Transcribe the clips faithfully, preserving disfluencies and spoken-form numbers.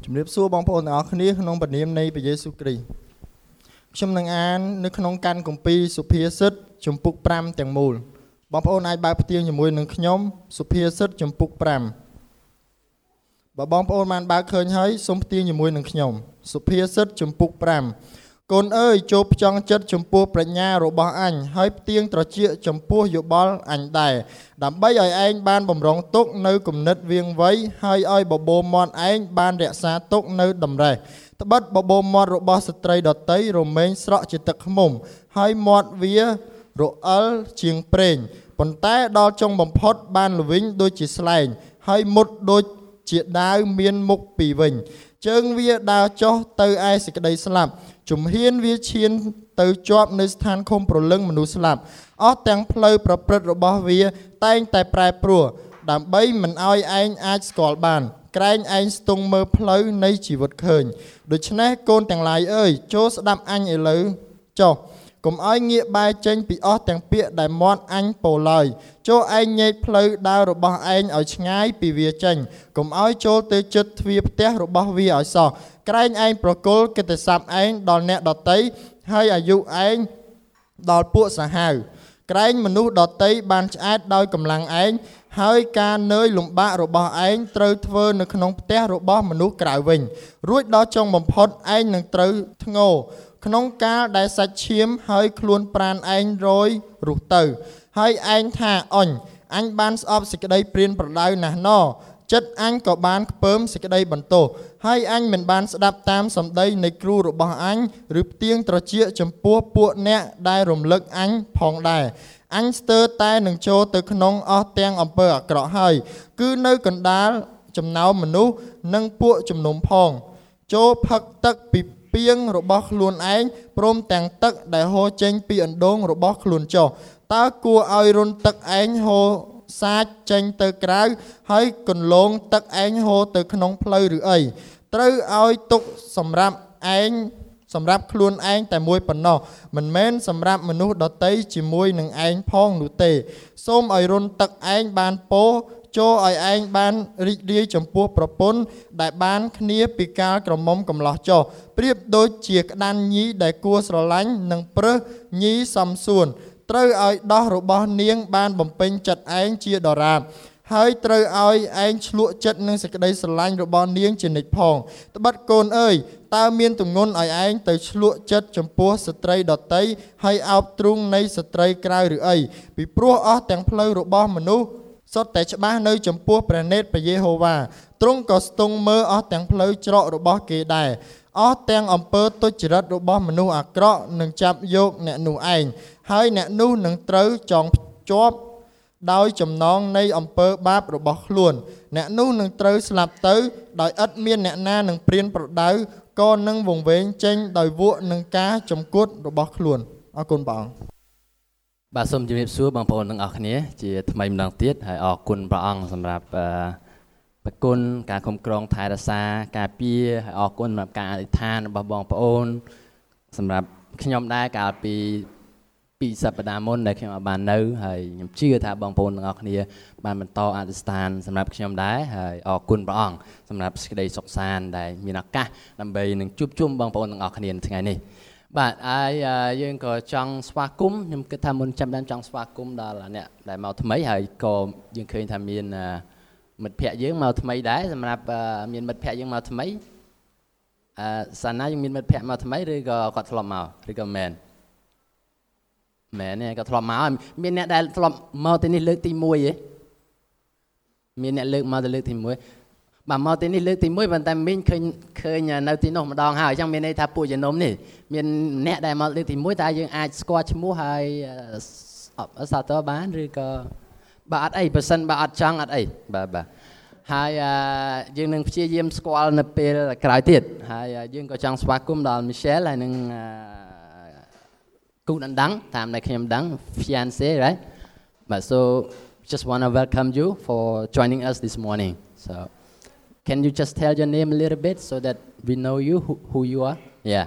ជំរាបសួរបងប្អូនទាំងអស់គ្នាក្នុងព្រះនាមនៃព្រះយេស៊ូវគ្រីស្ទខ្ញុំនឹងអាននៅក្នុងកាន់គម្ពីរសុភាសិតជំពូកfiveទាំងមូលបងប្អូនអាចបើកផ្ទៀងជាមួយនឹងខ្ញុំសុភាសិតជំពូកfiveបើបងប្អូនបានបើកឃើញហើយសូមផ្ទៀងជាមួយនឹងខ្ញុំសុភាសិតជំពូកfiveកូនអើយចូលផ្ចង់ចិត្តចំពោះប្រាជ្ញារបស់អញហើយផ្ទៀងត្រចៀកចំពោះយោបល់អញដែរដើម្បីឲ្យឯងបានបំរុងទុកនៅគំនិតវៀងវៃហើយឲ្យបបោមាត់ឯងបានរក្សាទុកនៅតម្រេះត្បិតបបោមាត់របស់ស្ត្រីដតីរមែងស្រក់ជាទឹកឃ្មុំហើយមាត់វារអិលជាងប្រេងប៉ុន្តែដល់ចុងបំផុតបានល្វីងដូចជាស្លែងហើយមុតដូចជាដាវមានមុខពីរវិញជើងវាដើរចុះទៅឯសេចក្តីស្លាប់ជំហានវាឈានទៅជាប់នៅស្ថានឃុំព្រលឹងមនុស្សស្លាប់អស់ទាំងផ្លូវប្រព្រឹត្តរបស់វាតែងតែប្រែប្រួលដើម្បីមិនឲ្យឯងអាចស្គាល់បានក្រែងឯងស្ទង់មើលផ្លូវនៃជីវិតឃើញដូច្នេះកូនទាំងឡាយអើយចូលស្ដាប់អញឥឡូវចុះកុំឲ្យងាកបែរចេញពីអស់ទាំងពាក្យដែលមាត់អញពោលឡើយចូលឯងញែកផ្លូវដើររបស់ឯងឲ្យឆ្ងាយពីវាចេញកុំឲ្យចូលទៅជិតទ្វារផ្ទះរបស់វាឲ្យសោះក្រែងឯងប្រគល់កិត្តិស័ព្ទឯងដល់អ្នកដតីហើយអាយុឯងដល់ពួកសាហាវក្រែងមនុស្សដតីបានឆ្អែតដោយកម្លាំងឯងហើយការនឿយលំបាករបស់ឯងត្រូវធ្វើនៅក្នុងផ្ទះរបស់មនុស្សក្រៅវិញរួចដល់ចុងបំផុតឯងនឹងត្រូវធ្ងោក្នុងកាលដែលសាច់ឈាមហើយខ្លួនប្រាណឯងរយរុះទៅហើយឯងថាអញអញបានស្អប់សេចក្តីព្រានប្រដៅណាស់ណចិត្តអញក៏បានខ្ពើមសេចក្តីបន្ទោសហើយអញមិនបានស្ដាប់តាមសម្ដីនៃគ្រូរបស់អញឬផ្ទៀងត្រចៀកចំពោះពួកអ្នកដែលរំលឹកអញផងដែរអញស្ទើរតែនឹងចូលទៅក្នុងអស់ទាំងអំពើអាក្រក់ហើយគឺនៅកណ្ដាលចំណោមមនុស្សនិងពួកជំនុំផងចូលផឹកទឹកពីពីងរបស់ខ្លួនឯងព្រមទាំងទឹកដែលហូរចេញពីអណ្ដូងរបស់ខ្លួនចុះតើគួរឲ្យរុនទឹកឯងហូរសាចចេញទៅក្រៅហើយកន្លងទឹកឯងហូរទៅក្នុងផ្លូវឬអីត្រូវឲ្យទុកសម្រាប់ឯងសម្រាប់ខ្លួនឯងតែមួយប៉ុណ្ណោះមិនមែនសម្រាប់មនុស្សដតីជាមួយនឹងឯងផងនោះទេសូមឲ្យរុនទឹកឯងបានពោចូលឲ្យឯងបានរីករាយចំពោះប្រពន្ធដែលបានគ្នាពីកាលក្រមុំកំឡោះចុះប្រៀបដូចជាក្តាន់ញីដែលគួរស្រឡាញ់និងព្រឹសញីសំសួនត្រូវឲ្យដោះរបស់នាងបានបំពេញចិត្តឯងជាដរាបហើយត្រូវឲ្យឯងឆ្លក់ចិត្តនឹងសេចក្តីស្រឡាញ់របស់នាងជានិច្ចផងត្បិតកូនអើយតើមានទម្ងន់ឲ្យឯងទៅឆ្លក់ចិត្តចំពោះស្ត្រីដតីហើយអោបទ្រូងនៃស្ត្រីក្រៅឬអីពីព្រោះអស់ទាំងផ្លូវរបស់មនុស្សសុទ្ធតែច្បាស់នៅចំពោះព្រះនេត្រព្រះយេហូវ៉ាទ្រង់ក៏ស្ទង់មើលអស់ទាំងផ្លូវច្រករបស់គេដែរអស់ទាំងអំពើទុច្ចរិតរបស់មនុស្សអាក្រក់នឹងចាប់យកអ្នកនោះឯងហើយអ្នកនោះនឹងត្រូវចងភ្ជាប់ដោយចំណងនៃអំពើបាបរបស់ខ្លួនអ្នកនោះនឹងត្រូវស្លាប់ទៅដោយឥតមានអ្នកណានឹងព្រានប្រដៅក៏នឹងវង្វេងចេញដោយវក់នឹងការចំគត់របស់ខ្លួនអរគុណព្រះអង្គបាទសូមជម្រាបសួរបងប្អូនទាំងអស់គ្នាជាថ្មីម្ដងទៀតហើយអរគុណព្រះអង្គសម្រាប់ប្រគុណការគ្រប់គ្រងថែរក្សាការពារហើយអរគុណសម្រាប់ការអធិដ្ឋានរបស់បងប្អូនសម្រាប់ខ្ញុំដែរកាលពីពីសប្តាហ៍មុនដែលខ្ញុំបាននៅហើយខ្ញុំជឿថាបងប្អូនទាំងអស់គ្នាបានបន្តអធិដ្ឋានសម្រាប់ខ្ញុំដែរហើយអរគុណព្រះអង្គសម្រាប់សេចក្តីសុខសាន្តដែលមានឱកាសដើម្បីនឹងជួបជុំបងប្អូនទាំងអស់គ្នានៅថ្ងៃនេះបាទហើយយើងក៏ចង់ស្វាគមន៍ខ្ញុំគិតថាមុនចាំបានចង់ស្វាគមន៍ដល់អ្នកដែលមកថ្មីហើយក៏យើងឃើញថាមានមិត្តភ័ក្តិយើងមកថ្មីដែរសម្រាប់មានមិត្តភ័ក្តិយើងមកថ្មីអឺសាណាយើងមានមិត្តភ័ក្តិមកថ្មីឬក៏គាត់ធ្លាប់មកឬក៏មែនមែននេះក៏ធ្លាប់មកមានអ្នកដែលធ្លាប់មកទីនេះលើកទីមួយហ៎មានអ្នកលើកមកទៅលើកទីមួយបាទមកទីនេះលើកទីមួយប៉ុន្តែមីងឃើញឃើញនៅទីនោះម្ដងហើយអញ្ចឹងមានន័យថាពួកជំនុំនេះមានអ្នកដែលមកលើកទីមួយតែយើងអាចស្គាល់ឈ្មោះហើយសាទរបានឬក៏បាទអត់អីបើសិនបើអត់ចង់អត់អីបាទបាទហើយយើងនឹងព្យាយាមស្គាល់នៅពេលក្រោយទៀតហើយយើងក៏ចង់ស្វាគមន៍ដល់ Michelle ហើយនឹងគូដណ្ដឹងតាមដែលខ្ញុំដឹង fiancé right but so just want to welcome you for joining us this morning so can you just tell your name a little bit so that we know you who, who you are yeah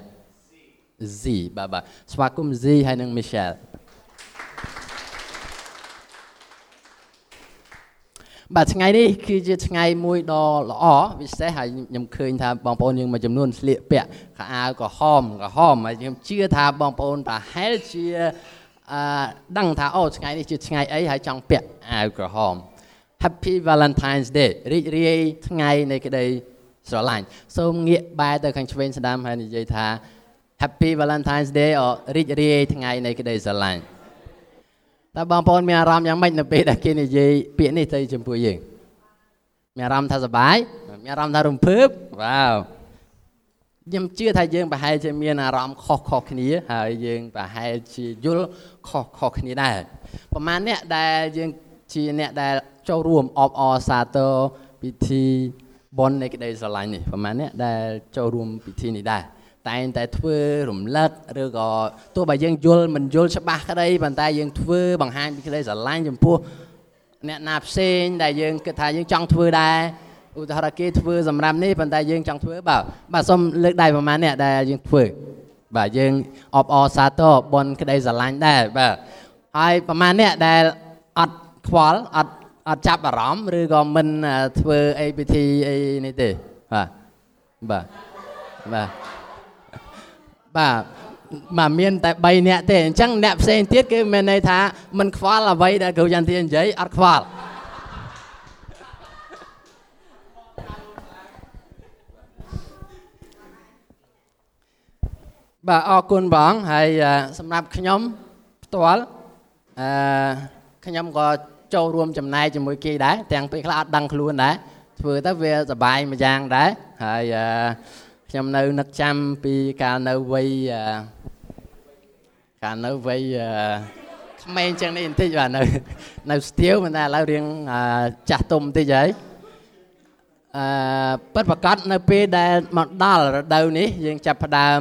Z បាទបាទស្វាគមន៍ Z ហើយនឹង Michelle បាទថ្ងៃនេះគឺជាថ្ងៃមួយដ៏ល្អពិសេសហើយខ្ញុំឃើញថាបងប្អូនយើងមួយចំនួនស្លៀកពាក់ខោអាវក្រហមក្រហមហើយខ្ញុំជឿថាបងប្អូនប្រហែលជាអឺដឹងថាអូថ្ងៃនេះជាថ្ងៃអីហើយចង់ពាក់អាវក្រហម Happy Valentine's Day រីករាយថ្ងៃនៃក្តីស្រឡាញ់សូមងាកបែរទៅខាងឆ្វេងស្ដាំហើយនិយាយថា Happy Valentine's Day អូរីករាយថ្ងៃនៃក្តីស្រឡាញ់តើបងប្អូនមានអារម្មណ៍យ៉ាងម៉េចនៅពេលដែលគេនិយាយពាក្យនេះទៅចំពោះយើងមានអារម្មណ៍ថាសប្បាយមានអារម្មណ៍ថារំភើបវ៉ាវខ្ញុំជឿថាយើងប្រហែលជាមានអារម្មណ៍ខុសៗគ្នាហើយយើងប្រហែលជាយល់ខុសៗគ្នាដែរប្រហែលអ្នកដែលយើងជាអ្នកដែលចូលរួមអបអរសាទរពិធីបុណ្យនៃក្តីស្រឡាញ់នេះប្រហែលអ្នកដែលចូលរួមពិធីនេះដែរតែងតែធ្វើរំលឹកឬក៏ទោះបើយើងយល់មិនយល់ច្បាស់ក្តីប៉ុន្តែយើងធ្វើបង្ហាញពីក្តីស្រឡាញ់ចំពោះអ្នកណាផ្សេងដែលយើងគិតថាយើងចង់ធ្វើដែរឧទាហរណ៍គេធ្វើសម្រាប់នេះប៉ុន្តែយើងចង់ធ្វើបាទបាទសូមលើកដៃប្រហែលអ្នកដែលយើងធ្វើបាទយើងអបអរសាទរបុណ្យក្តីស្រឡាញ់ដែរបាទហើយប្រហែលអ្នកដែលអត់ខ្វល់អត់អត់ចាប់អារម្មណ៍ឬក៏មិនធ្វើអីពិធីអីនេះទេបាទបាទបាទបាទមកមានតែបីនាក់ទេអញ្ចឹងអ្នកផ្សេងទៀតគេមានន័យថាមិនខ្វល់អ្វីដែលគ្រូចន្ទធានិយាយអត់ខ្វល់បាទអរគុណបងហើយសម្រាប់ខ្ញុំផ្ទាល់អឺខ្ញុំក៏ចូលរួមចំណែកជាមួយគេដែរទាំងពេលខ្លះអត់ដឹងខ្លួនដែរធ្វើទៅវាសប្បាយមួយយ៉ាងដែរហើយអឺខ្ញុំនៅនឹកចាំពីកាលនៅវ័យកាលនៅវ័យក្មេងចឹងនេះបន្តិចបាទនៅនៅស្ទាវមិនតែឥឡូវរៀងចាស់ទុំបន្តិចហើយអឺពិតប្រកបនៅពេលដែលមកដល់រដូវនេះយើងចាប់ផ្ដើម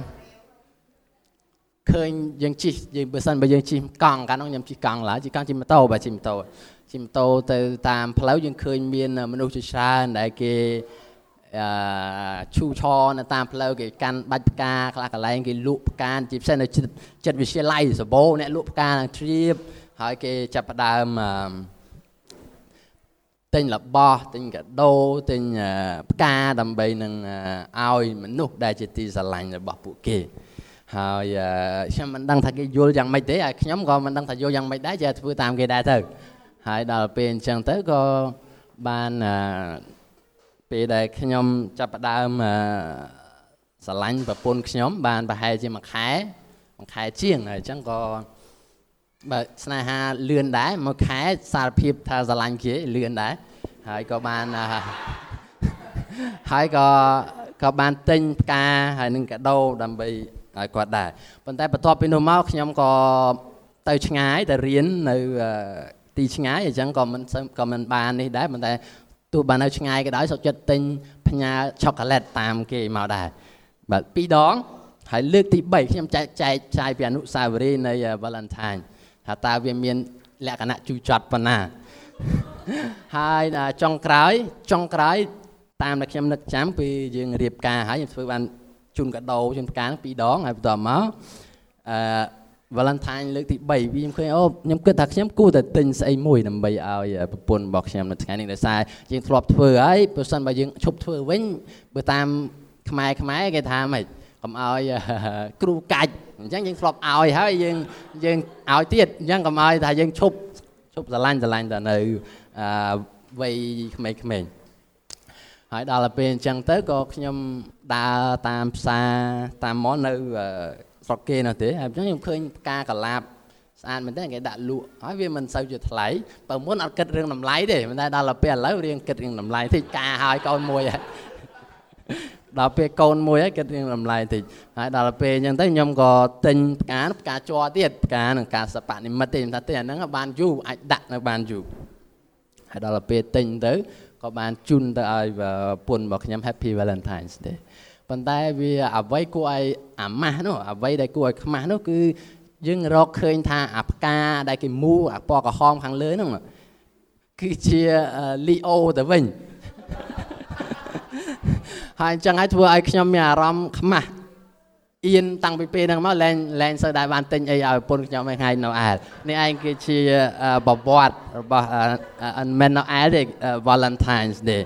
ឃើញយើងជិះយើងបើសិនបើយើងជិះកង់កាលនោះខ្ញុំជិះកង់ឡើយជិះកង់ជិះម៉ូតូបាទជិះម៉ូតូជិះម៉ូតូទៅតាមផ្លូវយើងឃើញមានមនុស្សជាច្រើនដែលគេអឺឈូឆរនៅតាមផ្លូវគេកាន់បាច់ផ្កាខ្លះកន្លែងគេលក់ផ្កាជាពិសេសនៅចិត្តវិទ្យាល័យសបោអ្នកលក់ផ្កានឹងជ្រាបហើយគេចាប់ផ្ដើមទិញរបស់ទិញកាដូទិញផ្កាដើម្បីនឹងឲ្យមនុស្សដែលជាទីស្រឡាញ់របស់ពួកគេហើយខ្ញុំមិនដឹងថាគេយល់យ៉ាងម៉េចទេហើយខ្ញុំក៏មិនដឹងថាយល់យ៉ាងម៉េចដែរចេះធ្វើតាមគេដែរទៅហើយដល់ពេលអញ្ចឹងទៅក៏បានពេលដែលខ្ញុំចាប់ផ្ដើមស្រឡាញ់ប្រពន្ធខ្ញុំបានប្រហែលជាមួយខែមួយខែជាងហើយអញ្ចឹងក៏បើស្នេហាលឿនដែរមួយខែសារភាពថាស្រឡាញ់គេលឿនដែរហើយក៏បានហើយក៏ក៏បានទិញផ្កាហើយនឹងកាដូដើម្បីឲ្យគាត់ដែរប៉ុន្តែបន្ទាប់ពីនោះមកខ្ញុំក៏ទៅឆ្ងាយទៅរៀននៅទីឆ្ងាយអញ្ចឹងក៏មិនក៏មិនបាននេះដែរប៉ុន្តែទោះបាននៅឆ្ងាយក៏ដោយសុខចិត្តទិញផ្ញើឆូកូឡេតតាមគេមកដែរបាទពីរដងហើយលើកទីបីខ្ញុំចែកចែកចាយពីអនុស្សាវរីយ៍នៃ Valentine ថាតើវាមានលក្ខណៈជូរចត់ប៉ុណ្ណាហើយចុងក្រោយចុងក្រោយតាមដែលខ្ញុំនឹកចាំពីយើងរៀបការហើយខ្ញុំធ្វើបានជូនកាដូជូនផ្កាពីរដងហើយបន្ទាប់មកអឺ Valentine លើកទីបីវាខ្ញុំឃើញអូខ្ញុំគិតថាខ្ញុំគួរតែទិញស្អីមួយដើម្បីឲ្យប្រពន្ធរបស់ខ្ញុំនៅថ្ងៃនេះដោយសារយើងធ្លាប់ធ្វើហើយបើសិនបើយើងឈប់ធ្វើវិញបើតាមខ្មែរខ្មែរគេថាម៉េចកុំឲ្យគ្រូកាច់អញ្ចឹងយើងធ្លាប់ឲ្យហើយយើងយើងឲ្យទៀតអញ្ចឹងកុំឲ្យថាយើងឈប់ឈប់ស្រឡាញ់ស្រឡាញ់តែនៅអឺវ័យក្មេងៗហើយដល់ទៅពេលអញ្ចឹងទៅក៏ខ្ញុំដើរតាមផ្សារតាមម៉លនៅស្រុកគេនោះទេហើយអញ្ចឹងខ្ញុំឃើញផ្កាកលាបស្អាតមែនទេគេដាក់លក់ហើយវាមិនសូវជាថ្លៃបើមុនអត់គិតរឿងតម្លៃទេប៉ុន្តែដល់ទៅពេលឥឡូវរៀងគិតរឿងតម្លៃតិចការហើយកូនមួយហើយដល់ពេលកូនមួយហើយគិតរឿងតម្លៃតិចហើយដល់ទៅពេលអញ្ចឹងទៅខ្ញុំក៏ទិញផ្កាផ្កាជ័រទៀតផ្កានឹងការសពនិមិត្តទេខ្ញុំថាទេអាហ្នឹងបានយូរអាចដាក់នៅបានយូរហើយដល់ទៅពេលទិញទៅក៏បានជូនទៅឲ្យប្រពន្ធរបស់ខ្ញុំ Happy Valentine's Day ប៉ុន្តែវាអ្វីគួរឲ្យអាម៉ាស់នោះអ្វីដែលគួរឲ្យខ្មាស់នោះគឺយើងរកឃើញថាអាផ្កាដែលគេមូអាពណ៌ក្រហមខាងលើហ្នឹងគឺជា Leo ទៅវិញហើយអញ្ចឹងហើយធ្វើឲ្យខ្ញុំមានអារម្មណ៍ខ្មាស់អៀនតាំងពីពេលហ្នឹងមកលែងលែងសូវដែរបានទិញអីឲ្យប្រពន្ធខ្ញុំឯងថ្ងៃនៅអែលនេះឯងគឺជាបវត្តរបស់មិននៅអែលទេ Valentine's Day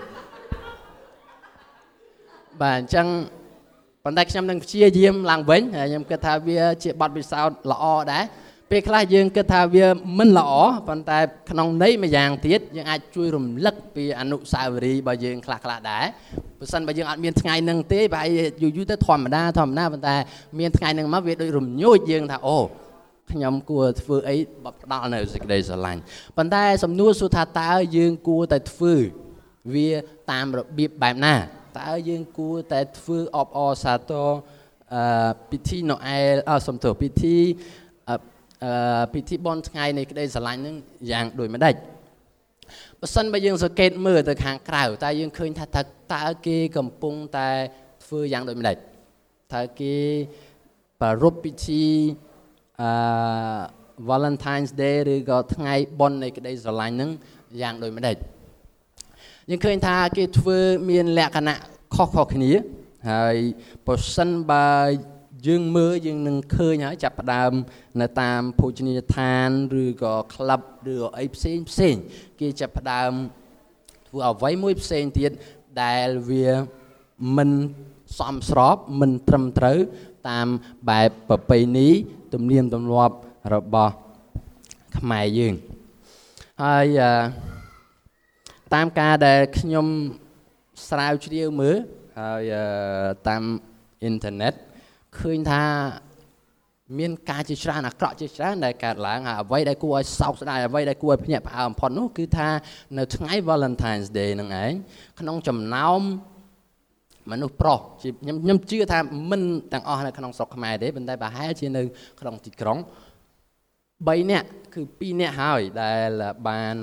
បាទអញ្ចឹងប៉ុន្តែខ្ញុំនឹងព្យាយាមឡើងវិញហើយខ្ញុំគិតថាវាជាបទពិសោធន៍ល្អដែរពេលខ្លះយើងគិតថាវាមិនល្អប៉ុន្តែក្នុងន័យមួយយ៉ាងទៀតយើងអាចជួយរំលឹកពីអនុស្សាវរីយ៍របស់យើងខ្លះខ្លះដែរបើសិនបើយើងអត់មានថ្ងៃហ្នឹងទេប្រហែលយូរយូរទៅធម្មតាធម្មតាប៉ុន្តែមានថ្ងៃហ្នឹងមកវាដូចរំញោចយើងថាអូខ្ញុំគួរធ្វើអីបផ្ដល់នៅសេចក្តីស្រឡាញ់ប៉ុន្តែសំណួរសួរថាតើយើងគួរតែធ្វើវាតាមរបៀបបែបណាតើយើងគួរតែធ្វើអបអរសាទរអឺពិធីណូអែលអសំទោសពិធីអឺពិធីបុណ្យថ្ងៃនៃក្តីស្រឡាញ់នឹងយ៉ាងដូចម្ដេចបើសិនបើយើងសង្កេតមើលទៅខាងក្រៅតើយើងឃើញថាតើគេកំពុងតែធ្វើយ៉ាងដូចម្ដេចតើគេប្រារព្ធពិធីអឺ Valentine's Day ឬក៏ថ្ងៃបុណ្យនៃក្តីស្រឡាញ់នឹងយ៉ាងដូចម្ដេចយើងឃើញថាគេធ្វើមានលក្ខណៈខុសៗគ្នាហើយបើសិនបើយើងមើលយើងនឹងឃើញហើយចាប់ផ្ដើមនៅតាមភោជនីយដ្ឋានឬក៏ក្លឹបឬក៏អីផ្សេងផ្សេងគេចាប់ផ្ដើមធ្វើអ្វីមួយផ្សេងទៀតដែលវាមិនសមស្របមិនត្រឹមត្រូវតាមបែបប្រពៃណីទំនៀមទម្លាប់របស់ខ្មែរយើងហើយតាមការដែលខ្ញុំស្រាវជ្រាវមើលហើយតាមអ៊ីនធឺណិតឃើញថាមានការជាច្រើនអាក្រក់ជាច្រើនដែលកើតឡើងហើយអ្វីដែលគួរឲ្យសោកស្ដាយអ្វីដែលគួរឲ្យភ្ញាក់ផ្អើលបំផុតនោះគឺថានៅថ្ងៃ Valentine's Day ហ្នឹងឯងក្នុងចំណោមមនុស្សប្រុសខ្ញុំខ្ញុំជឿថាមិនទាំងអស់នៅក្នុងស្រុកខ្មែរទេប៉ុន្តែប្រហែលជានៅក្នុងទីក្រុងបីនាក់គឺពីរនាក់ហើយដែលបាន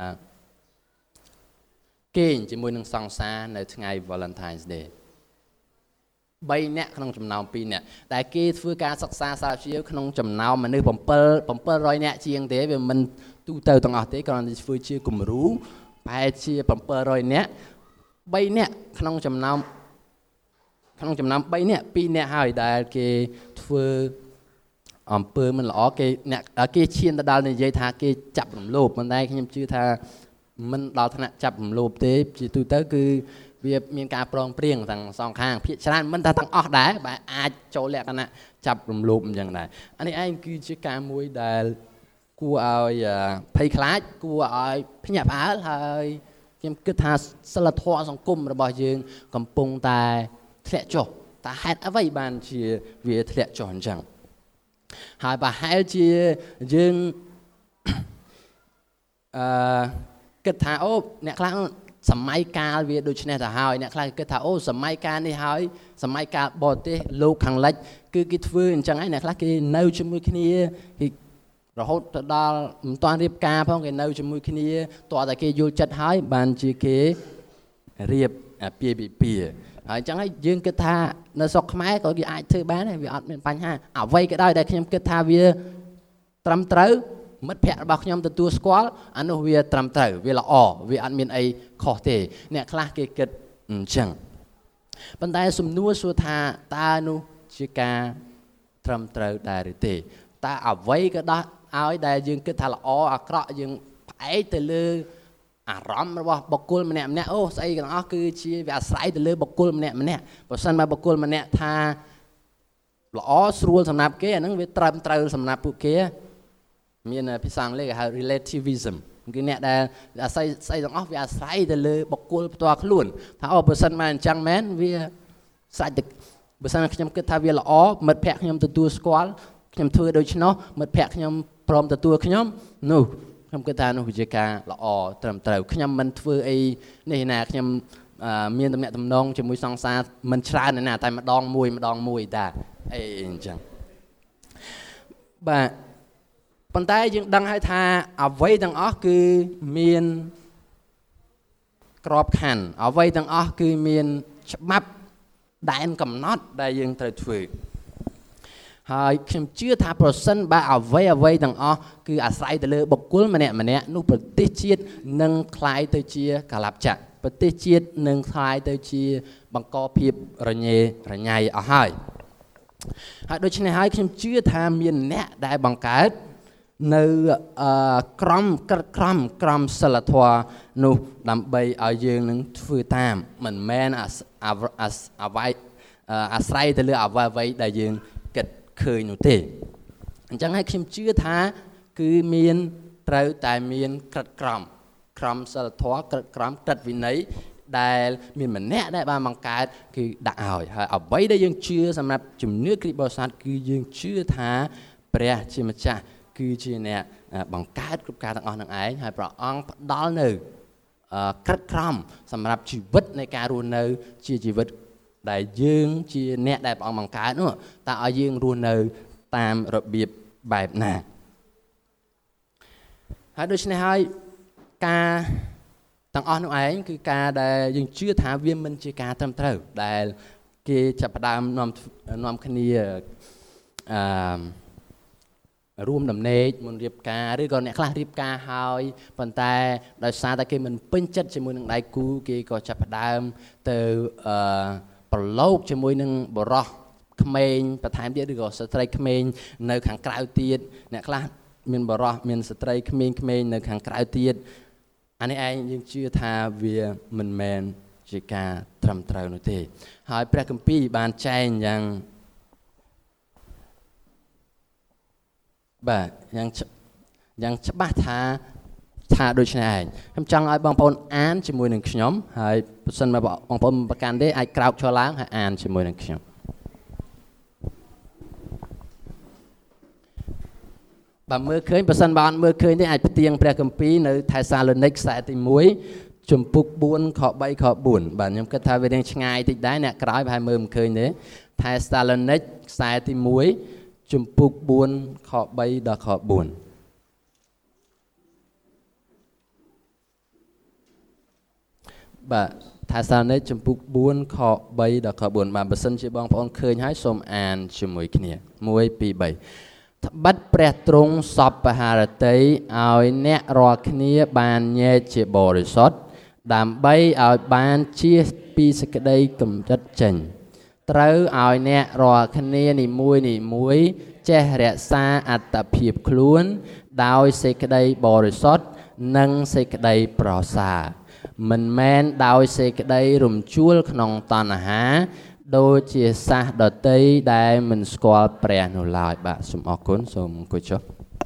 គេងជាមួយនឹងសង្សារនៅថ្ងៃ Valentine's Dayបីនាក់ក្នុងចំណោមពីរនាក់តែគេធ្វើការសិក្សាស្រាវជ្រាវក្នុងចំណោមមនុស្ស7 700នាក់ជាងទេវាមិនទូទៅទាំងអស់ទេគ្រាន់តែធ្វើជាគំរូប្រហែលជា700នាក់បីនាក់ក្នុងចំណោមក្នុងចំណោមបីនាក់ពីរនាក់ហើយដែលគេធ្វើអំពើមិនល្អគេអ្នកគេឈានទៅដល់និយាយថាគេចាប់រំលោភប៉ុន្តែខ្ញុំជឿថាមិនដល់ថ្នាក់ចាប់រំលោភទេជាទូទៅគឺវាមានការប្រងព្រៀងទាំងសងខាងភាគច្រើនមិនថាទាំងអស់ដែរបែរអាចចូលលក្ខណៈចាប់រំលោភអញ្ចឹងដែរអានេះឯងគឺជាការមួយដែលគួរឲ្យភ័យខ្លាចគួរឲ្យភ្ញាក់ផ្អើលហើយខ្ញុំគិតថាសិលធម៌សង្គមរបស់យើងកំពុងតែធ្លាក់ចុះតើហេតុអ្វីបានជាវាធ្លាក់ចុះអញ្ចឹងហើយប្រហែលជាយើងអឺគិតថាអូអ្នកខ្លះសម័យកាលវាដូចនេះទៅហើយអ្នកខ្លះគិតថាអូសម័យកាលនេះហើយសម័យកាលបរទេសលោកខាងលិចគឺគេធ្វើអញ្ចឹងហើយអ្នកខ្លះគេនៅជាមួយគ្នាគេរហូតទៅដល់មិនទាន់រៀបការផងគេនៅជាមួយគ្នាតោះតែគេយល់ចិត្តហើយបានជាគេរៀបអាពាហ៍ពិពាហ៍ហើយអញ្ចឹងហើយយើងគិតថានៅស្រុកខ្មែរក៏គេអាចធ្វើបានដែរវាអត់មានបញ្ហាអ្វីក៏ដោយដែលខ្ញុំគិតថាវាត្រឹមត្រូវមិត្តភ័ក្តិរបស់ខ្ញុំទទួលស្គាល់អានោះវាត្រឹមត្រូវវាល្អវាអត់មានអីខុសទេអ្នកខ្លះគេគិតអញ្ចឹងប៉ុន្តែសំណួរសួរថាតើនោះជាការត្រឹមត្រូវដែរឬទេតើអ្វីក៏ដោះឲ្យដែលយើងគិតថាល្អអាក្រក់យើងផ្អែកទៅលើអារម្មណ៍របស់បុគ្គលម្នាក់ម្នាក់អូស្អីទាំងអស់គឺជាវាអាស្រ័យទៅលើបុគ្គលម្នាក់ម្នាក់បើសិនមកបុគ្គលម្នាក់ថាល្អស្រួលសម្រាប់គេអាហ្នឹងវាត្រឹមត្រូវសម្រាប់ពួកគេមានភាសាអង់គ្លេសគេហៅ relativism គឺអ្នកដែលអាស្រ័យស្អីទាំងអស់វាអាស្រ័យទៅលើបុគ្គលផ្ទាល់ខ្លួនថាអូបើសិនមកអញ្ចឹងមែនវាស្រេចទៅបើសិនខ្ញុំគិតថាវាល្អមិត្តភ័ក្តិខ្ញុំទទួលស្គាល់ខ្ញុំធ្វើដូច្នោះមិត្តភ័ក្តិខ្ញុំព្រមទទួលខ្ញុំនោះខ្ញុំគិតថានោះជាការល្អត្រឹមត្រូវខ្ញុំមិនធ្វើអីនេះណាខ្ញុំមានតំណែងតំណងជាមួយសង្សារមិនច្រើនណាតែម្ដងមួយម្ដងមួយតាអីអញ្ចឹងបាទប៉ុន្តែយើងដឹងហើយថាអ្វីទាំងអស់គឺមានក្របខ័ណ្ឌអ្វីទាំងអស់គឺមានច្បាប់ដែនកំណត់ដែលយើងត្រូវធ្វើហើយខ្ញុំជឿថាប្រសិនបើអ្វីអ្វីទាំងអស់គឺអាស្រ័យទៅលើបុគ្គលម្នាក់ម្នាក់នោះប្រទេសជាតិនឹងคล้ายទៅជាកាឡាប់ចក្រប្រទេសជាតិនឹងคล้ายទៅជាបង្កភាពរញ៉េរញ៉ៃអស់ហើយហើយដូច្នេះហើយខ្ញុំជឿថាមានអ្នកដែលបង្កើតនៅក្រមក្រក្រមក្រមសិលធម៌នោះដើម្បីឲ្យយើងនឹងធ្វើតាមមិនមែនអ្វីអាស្រ័យទៅលើអ្វីអ្វីដែលយើងគិតឃើញនោះទេអញ្ចឹងហើយខ្ញុំជឿថាគឺមានត្រូវតែមានក្រឹតក្រមក្រមសិលធម៌ក្រឹតក្រមក្រឹតវិន័យដែលមានម្នាក់ដែលបានបង្កើតគឺដាក់ឲ្យហើយអ្វីដែលយើងជឿសម្រាប់ជំនឿគ្រីស្ទបរិស័ទគឺយើងជឿថាព្រះជាម្ចាស់គឺជាអ្នកបង្កើតគ្រប់ការទាំងអស់នឹងឯងហើយព្រះអង្គផ្ដល់នៅក្រឹតក្រមសម្រាប់ជីវិតនៃការរស់នៅជាជីវិតដែលយើងជាអ្នកដែលព្រះអង្គបង្កើតនោះតើឲ្យយើងរស់នៅតាមរបៀបបែបណាហើយដូច្នេះហើយការទាំងអស់នោះឯងគឺការដែលយើងជឿថាវាមិនជាការត្រឹមត្រូវដែលគេចាប់ផ្ដើមនាំនាំគ្នាអឺរួមដំណេកមុនរៀបការឬក៏អ្នកខ្លះរៀបការហើយប៉ុន្តែដោយសារតែគេមិនពេញចិត្តជាមួយនឹងដៃគូគេក៏ចាប់ផ្ដើមទៅអឺប្រឡូកជាមួយនឹងបរិសក្មេងបន្ថែមទៀតឬក៏ស្ត្រីក្មេងនៅខាងក្រៅទៀតអ្នកខ្លះមានបរិសមានស្ត្រីក្មេងៗនៅខាងក្រៅទៀតអានេះឯងយើងជឿថាវាមិនមែនជាការត្រឹមត្រូវនោះទេហើយព្រះគម្ពីរបានចែងយ៉ាងបាទយ៉ាងយ៉ាងច្បាស់ថាថាដូចនេះឯងខ្ញុំចង់ឲ្យបងប្អូនអានជាមួយនឹងខ្ញុំហើយបើសិនមកបងប្អូនប្រកាន់ទេអាចក្រោកឈរឡើងហើយអានជាមួយនឹងខ្ញុំបើមើលឃើញបើសិនបើអត់មើលឃើញទេអាចផ្ទៀងព្រះគម្ពីរនៅថេសាឡូនីកខ្សែទីមួយជំពូកបួនខបីខបួនបាទខ្ញុំគិតថាវារៀងឆ្ងាយតិចដែរអ្នកក្រោយប្រហែលមើលមិនឃើញទេថេសាឡូនីកខ្សែទីមួយជំពូកបួនខបីដល់ខបួនបាទថេសាឡូនីកជំពូកបួនខបីដល់ខបួនបាទបើសិនជាបងប្អូនឃើញហើយសូមអានជាមួយគ្នាមួយពីរបីត្បិតព្រះទ្រង់សពហារតីឲ្យអ្នករាល់គ្នាបានញែកជាបរិសុទ្ធដើម្បីឲ្យបានជៀសពីសេចក្តីកំចាត់ចេញត្រូវឲ្យអ្នករាល់គ្នានីមួយនីមួយចេះរក្សាអត្តភាពខ្លួនដោយសេចក្តីបរិសុទ្ធនិងសេចក្តីប្រសើរមិនមែនដោយសេចក្តីរំជួលក្នុងតណ្ហាដូចជាសាសដតីដែលមិនស្គាល់ព្រះនោះឡើយបាទសូមអរគុណសូមអង្គុយចុះ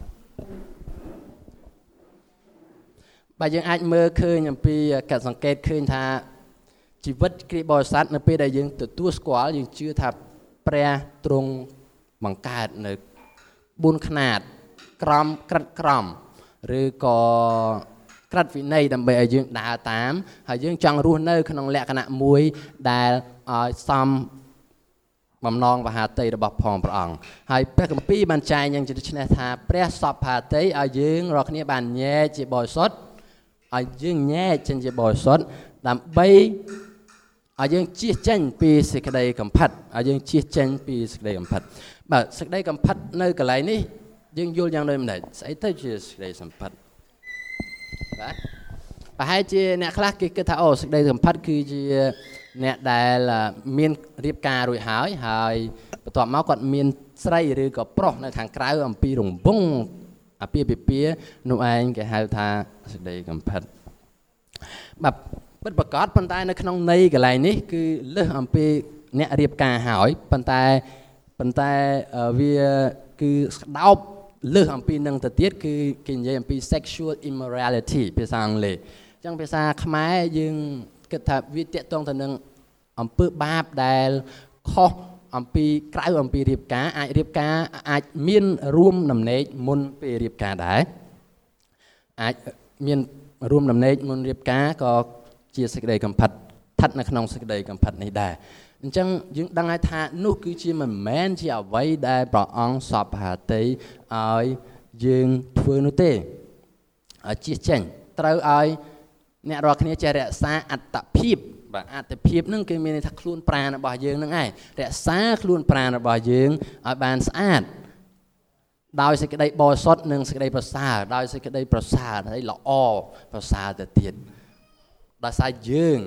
បាទយើងអាចមើលឃើញអំពីការសង្កេតឃើញថាជីវិតគ្រីស្ទបរិស័ទនៅពេលដែលយើងទទួលស្គាល់យើងជឿថាព្រះទ្រង់បង្កើតនៅបួនខ្នាតក្រមក្រិតក្រមឬក៏ក្រិតវិន័យដើម្បីឲ្យយើងដើរតាមហើយយើងចង់រស់នៅក្នុងលក្ខណៈមួយដែលឲ្យសមបំណងមហាតីរបស់ផងព្រះអង្គហើយព្រះគម្ពីរបានចែងយ៉ាងជាដូច្នេះថាព្រះសពហាតីឲ្យយើងរាល់គ្នាបានញែកជាបរិសុទ្ធឲ្យយើងញែកចេញជាបរិសុទ្ធដើម្បីឲ្យយើងជៀសចេញពីសេចក្តីកំផិតឲ្យយើងជៀសចេញពីសេចក្តីកំផិតបាទសេចក្តីកំផិតនៅកន្លែងនេះយើងយល់យ៉ាងដូចម្តេចស្អីទៅជាសេចក្តីកំផិតបាទប្រហែលជាអ្នកខ្លះគេគិតថាអូសេចក្តីកំផិតគឺជាអ្នកដែលមានរៀបការរួចហើយហើយបន្ទាប់មកគាត់មានស្រីឬក៏ប្រុសនៅខាងក្រៅអំពីរង្វង់អាពាហ៍ពិពាហ៍នោះឯងគេហៅថាសេចក្តីកំផិតបាទពិតប្រាកដប៉ុន្តែនៅក្នុងន័យកន្លែងនេះគឺលើសអំពីអ្នករៀបការហើយប៉ុន្តែប៉ុន្តែវាគឺស្ដោបលើសអំពីនឹងទៅទៀតគឺគេនិយាយអំពី sexual immorality ភាសាអង់គ្លេសអញ្ចឹងភាសាខ្មែរយើងគិតថាវាទាក់ទងទៅនឹងអំពើបាបដែលខុសអំពីក្រៅអំពីរៀបការអាចរៀបការអាចមានរួមដំណេកមុនពេលរៀបការដែរអាចមានរួមដំណេកមុនរៀបការក៏ជាសេចក្តីកំផិតស្ថិតនៅក្នុងសេចក្តីកំផិតនេះដែរអញ្ចឹងយើងដឹងហើយថានោះគឺជាមិនមែនជាអ្វីដែលព្រះអង្គសពហាតីឲ្យយើងធ្វើនោះទេឲ្យជៀសចេញត្រូវឲ្យអ្នករាល់គ្នាចេះរក្សាអត្តភាពបាទអត្តភាពហ្នឹងគឺមានន័យថាខ្លួនប្រាណរបស់យើងហ្នឹងឯងរក្សាខ្លួនប្រាណរបស់យើងឲ្យបានស្អាតដោយសេចក្តីបរិសុទ្ធនិងសេចក្តីប្រសើរដោយសេចក្តីប្រសើរហើយល្អប្រសើរទៅទៀតដោយសារយើង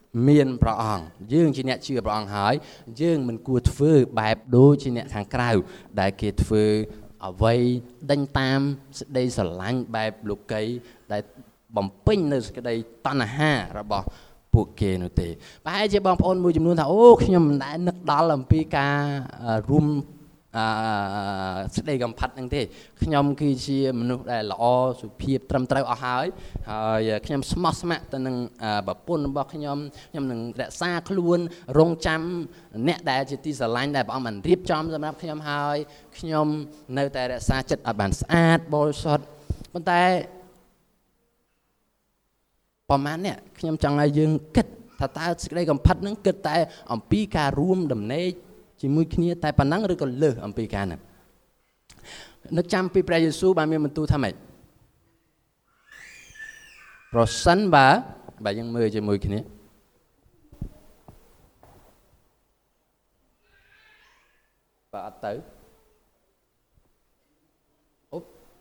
មានព្រះអង្គយើងជាអ្នកជឿព្រះអង្គហើយយើងមិនគួរធ្វើបែបដូចជាអ្នកខាងក្រៅដែលគេធ្វើអ្វីដេញតាមសេចក្តីស្រឡាញ់បែបលោកីដែលបំពេញនៅសេចក្តីតណ្ហារបស់ពួកគេនោះទេប្រហែលជាបងប្អូនមួយចំនួនថាអូខ្ញុំមិនដែលនឹកដល់អំពីការរួមអឺសេចក្តីកំផាត់ហ្នឹងទេខ្ញុំគឺជាមនុស្សដែលល្អសុភាពត្រឹមត្រូវអស់ហើយហើយខ្ញុំស្មោះស្ម័គ្រទៅនឹងប្រពន្ធរបស់ខ្ញុំខ្ញុំនឹងរក្សាខ្លួនរងចាំអ្នកដែលជាទីស្រឡាញ់ដែលព្រះអង្គបានរៀបចំសម្រាប់ខ្ញុំហើយខ្ញុំនៅតែរក្សាចិត្តឲ្យបានស្អាតបរិសុទ្ធប៉ុន្តែប្រហែលនេះខ្ញុំចង់ឲ្យយើងគិតថាតើសេចក្តីកំផាត់ហ្នឹងគិតតែអំពីការរួមដំណេកជាមួយគ្នាតែប៉ុណ្ណឹងឬក៏លើសអំពីការហ្នឹងនឹកចាំពីព្រះយេស៊ូវបានមានបន្ទូលថាម៉េចប្រសិនបើបើយើងមើលជាមួយគ្នាបើអត់ទៅអូ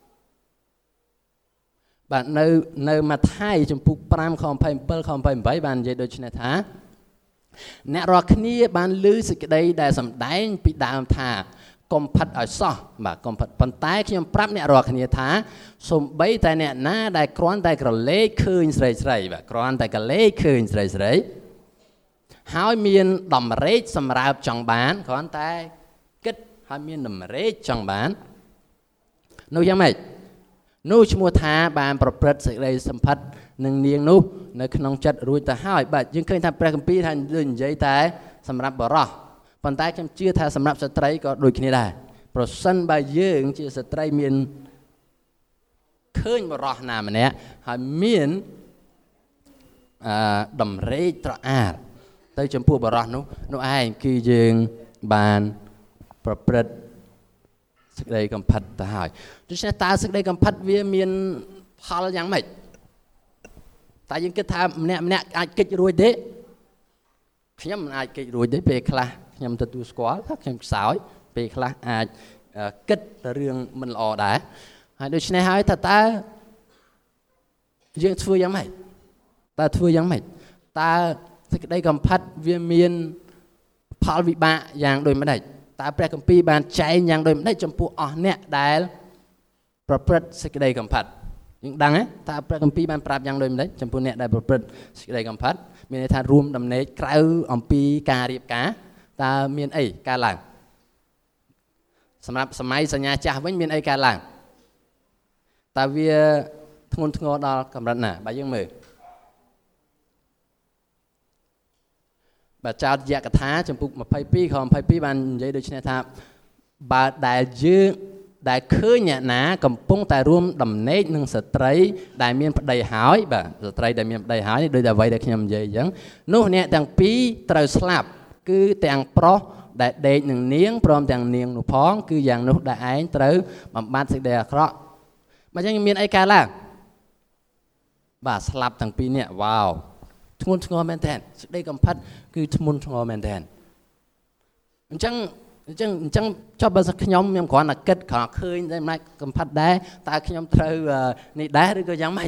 បាទនៅនៅម៉ាថាយចំពុក5ខ27ខ28បាននិយាយដូចនេះថាអ្នករាល់គ្នាបានឮសេចក្តីដែលសម្ដែងពីដើមថាកុំផិតឲ្យសោះបាទកុំផិតប៉ុន្តែខ្ញុំប្រាប់អ្នករាល់គ្នាថាសូម្បីតែអ្នកណាដែលគ្រាន់តែក្រឡេកឃើញស្រីស្រីបាទគ្រាន់តែក្រឡេកឃើញស្រីស្រីហើយមានដំរេកសម្រាប់ចង់បានគ្រាន់តែគិតហើយមានដំរេកចង់បាននោះយ៉ាងម៉េចនោះឈ្មោះថាបានប្រព្រឹត្តសេចក្តីសម្ផិតនឹងនាងនោះនៅក្នុងចិត្តរួចទៅហើយបាទយើងឃើញថាព្រះគម្ពីរថាដូចនិយាយតែសម្រាប់បរិសុទ្ធប៉ុន្តែខ្ញុំជឿថាសម្រាប់ស្ត្រីក៏ដូចគ្នាដែរប្រសិនបើយើងជាស្ត្រីមានឃើញបរិសុទ្ធណាម្នាក់ហើយមានអឺដំរេកត្រអាតទៅចំពោះបរិសុទ្ធនោះនោះឯងគឺយើងបានប្រព្រឹត្តសេចក្តីកំផិតទៅហើយដូច្នេះតើសេចក្តីកំផិតវាមានផលយ៉ាងម៉េចតែយើងគិតថាម្នាក់ម្នាក់អាចកិច្ចរួចទេខ្ញុំមិនអាចកិច្ចរួចទេពេលខ្លះខ្ញុំទទួលស្គាល់ថាខ្ញុំខ្សោយពេលខ្លះអាចគិតរឿងមិនល្អដែរហើយដូច្នេះហើយថាតើយើងធ្វើយ៉ាងម៉េចតើធ្វើយ៉ាងម៉េចតើសេចក្តីកំផិតវាមានផលវិបាកយ៉ាងដូចម្ដេចតើព្រះគម្ពីរបានចែងយ៉ាងដូចម្ដេចចំពោះអស់អ្នកដែលប្រព្រឹត្តសេចក្តីកំផិតយើងដឹងទេតើព្រះគម្ពីរបានប្រាប់យ៉ាងដូចម្ដេចចំពោះអ្នកដែលប្រព្រឹត្តសេចក្តីកំផិតមានន័យថារួមដំណេកក្រៅអំពីការរៀបការតើមានអីកើតឡើងសម្រាប់សម័យសញ្ញាចាស់វិញមានអីកើតឡើងតើវាធ្ងន់ធ្ងរដល់កម្រិតណាបើយើងមើលបើចោទយកថាចំពុក22ខ22បាននិយាយដូចនេះថាបើដែលយើងដែលឃើញអ្នកណាកំពុងតែរួមដំណេកនឹងស្ត្រីដែលមានប្តីហើយបាទស្ត្រីដែលមានប្តីហើយដូចតែអ្វីដែលខ្ញុំនិយាយអញ្ចឹងនោះអ្នកទាំងពីរត្រូវស្លាប់គឺទាំងប្រុសដែលដេកនឹងនាងព្រមទាំងនាងនោះផងគឺយ៉ាងនោះដែលឯងត្រូវបំបត្តិសេចក្តីអាក្រក់បើអញ្ចឹងមានអីកើតឡើងបាទស្លាប់ទាំងពីរនាក់វ៉ាវធ្ងន់ធ្ងរមែនទែនសេចក្តីកំផិតគឺធ្ងន់ធ្ងរមែនទែនអញ្ចឹងអញ្ចឹងអញ្ចឹងចុះបើខ្ញុំខ្ញុំគ្រាន់តែគិតគ្រាន់ឃើញតែមិនកំផិតដែរតើខ្ញុំត្រូវនេះដែរឬក៏យ៉ាងម៉េច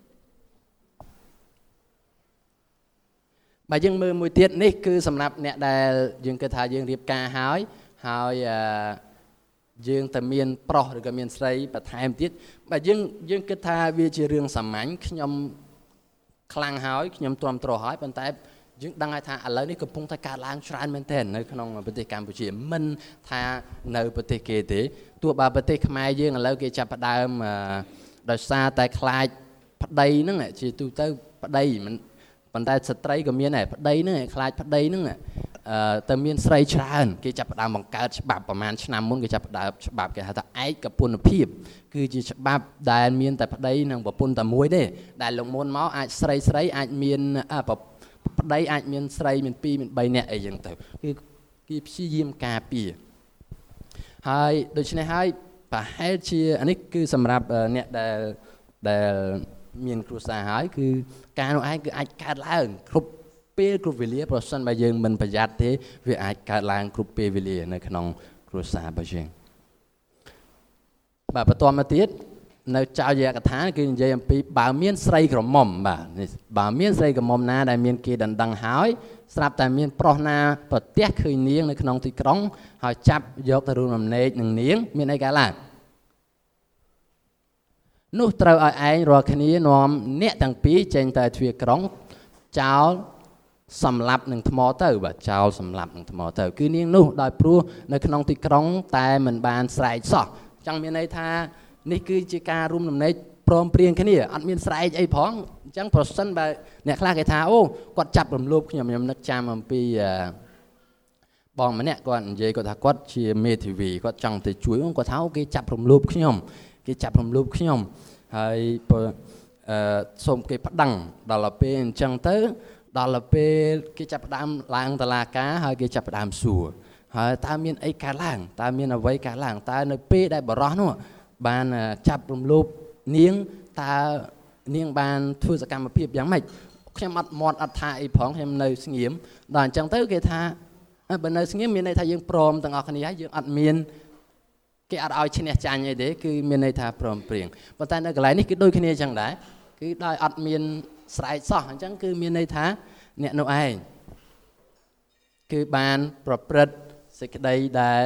បើយើងមើលមួយទៀតនេះគឺសម្រាប់អ្នកដែលយើងគិតថាយើងរៀបការហើយហើយយើងតែមានប្រុសឬក៏មានស្រីបន្ថែមទៀតបើយើងយើងគិតថាវាជារឿងសាមញ្ញខ្ញុំខ្លាំងហើយខ្ញុំទ្រាំទ្រហើយប៉ុន្តែយើងដឹងហើយថាឥឡូវនេះកំពុងតែកើតឡើងច្រើនមែនទែននៅក្នុងប្រទេសកម្ពុជាមិនថានៅប្រទេសគេទេទោះបើប្រទេសខ្មែរយើងឥឡូវគេចាប់ផ្ដើមដោយសារតែខ្លាចប្តីហ្នឹងជាទូទៅប្តីមិនប៉ុន្តែស្ត្រីក៏មានដែរប្តីហ្នឹងខ្លាចប្តីហ្នឹងអឺតែមានស្រីច្រើនគេចាប់ផ្ដើមបង្កើតច្បាប់ប្រហែលឆ្នាំមុនគេចាប់ផ្ដើមច្បាប់គេហៅថាឯកពន្ធភាពគឺជាច្បាប់ដែលមានតែប្តីនិងប្រពន្ធតែមួយទេដែលលោកមុនមកអាចស្រីស្រីអាចមានប្តីអាចមានស្រីមានពីរមានបីនាក់អីចឹងទៅគឺគេព្យាយាមការពារហើយដូច្នេះហើយប្រហែលជាអានេះគឺសម្រាប់អ្នកដែលដែលមានគ្រួសារហើយគឺការនោះឯងគឺអាចកើតឡើងគ្រប់ពេលគ្រប់វេលាប្រសិនបើយើងមិនប្រយ័ត្នទេវាអាចកើតឡើងគ្រប់ពេលវេលានៅក្នុងគ្រួសាររបស់យើងបាទបន្តមកទៀតនៅចៅយកថាគឺនិយាយអំពីបើមានស្រីក្រមុំបាទបើមានស្រីក្រមុំណាដែលមានគេដណ្ដឹងហើយស្រាប់តែមានប្រុសណាប្រទះឃើញនាងនៅក្នុងទីក្រុងហើយចាប់យកទៅរួមរំលែកនឹងនាងមានអីកើតឡើងនោះត្រូវឲ្យឯងរាល់គ្នានាំអ្នកទាំងពីរចេញទៅទ្វារក្រុងចោលសម្លាប់នឹងថ្មទៅបាទចោលសម្លាប់នឹងថ្មទៅគឺនាងនោះដោយព្រោះនៅក្នុងទីក្រុងតែមិនបានស្រែកសោះចង់មានន័យថានេះគឺជាការរួមរំលែកព្រមព្រៀងគ្នាអត់មានស្រែកអីផងអញ្ចឹងប្រសិនបើអ្នកខ្លះគេថាអូគាត់ចាប់រំលោភខ្ញុំខ្ញុំនឹកចាំអំពីបងម្នាក់គាត់និយាយគាត់ថាគាត់ជាមេធាវីគាត់ចង់ទៅជួយគាត់ថាអូគេចាប់រំលោភខ្ញុំគេចាប់រំលោភខ្ញុំហើយអឺសូមគេប្តឹងដល់ទៅពេលអញ្ចឹងទៅដល់ទៅពេលគេចាប់ផ្ដើមឡើងតុលាការហើយគេចាប់ផ្ដើមសួរហើយតើមានអីកើតឡើងតើមានអ្វីកើតឡើងតើនៅពេលដែលបរោះនោះបានចាប់រំលោភនាងតើនាងបានធ្វើសកម្មភាពយ៉ាងម៉េចខ្ញុំអត់មាត់អត់ថាអីផងខ្ញុំនៅស្ងៀមដល់អញ្ចឹងទៅគេថាបើនៅស្ងៀមមានន័យថាយើងព្រមទាំងអស់គ្នាហើយយើងអត់មានគេអត់ឲ្យឈ្នះចាញ់អីទេគឺមានន័យថាព្រមព្រៀងប៉ុន្តែនៅកន្លែងនេះគឺដូចគ្នាអញ្ចឹងដែរគឺដោយអត់មានស្រែកសោះអញ្ចឹងគឺមានន័យថាអ្នកនោះឯងគឺបានប្រព្រឹត្តសេចក្តីដែល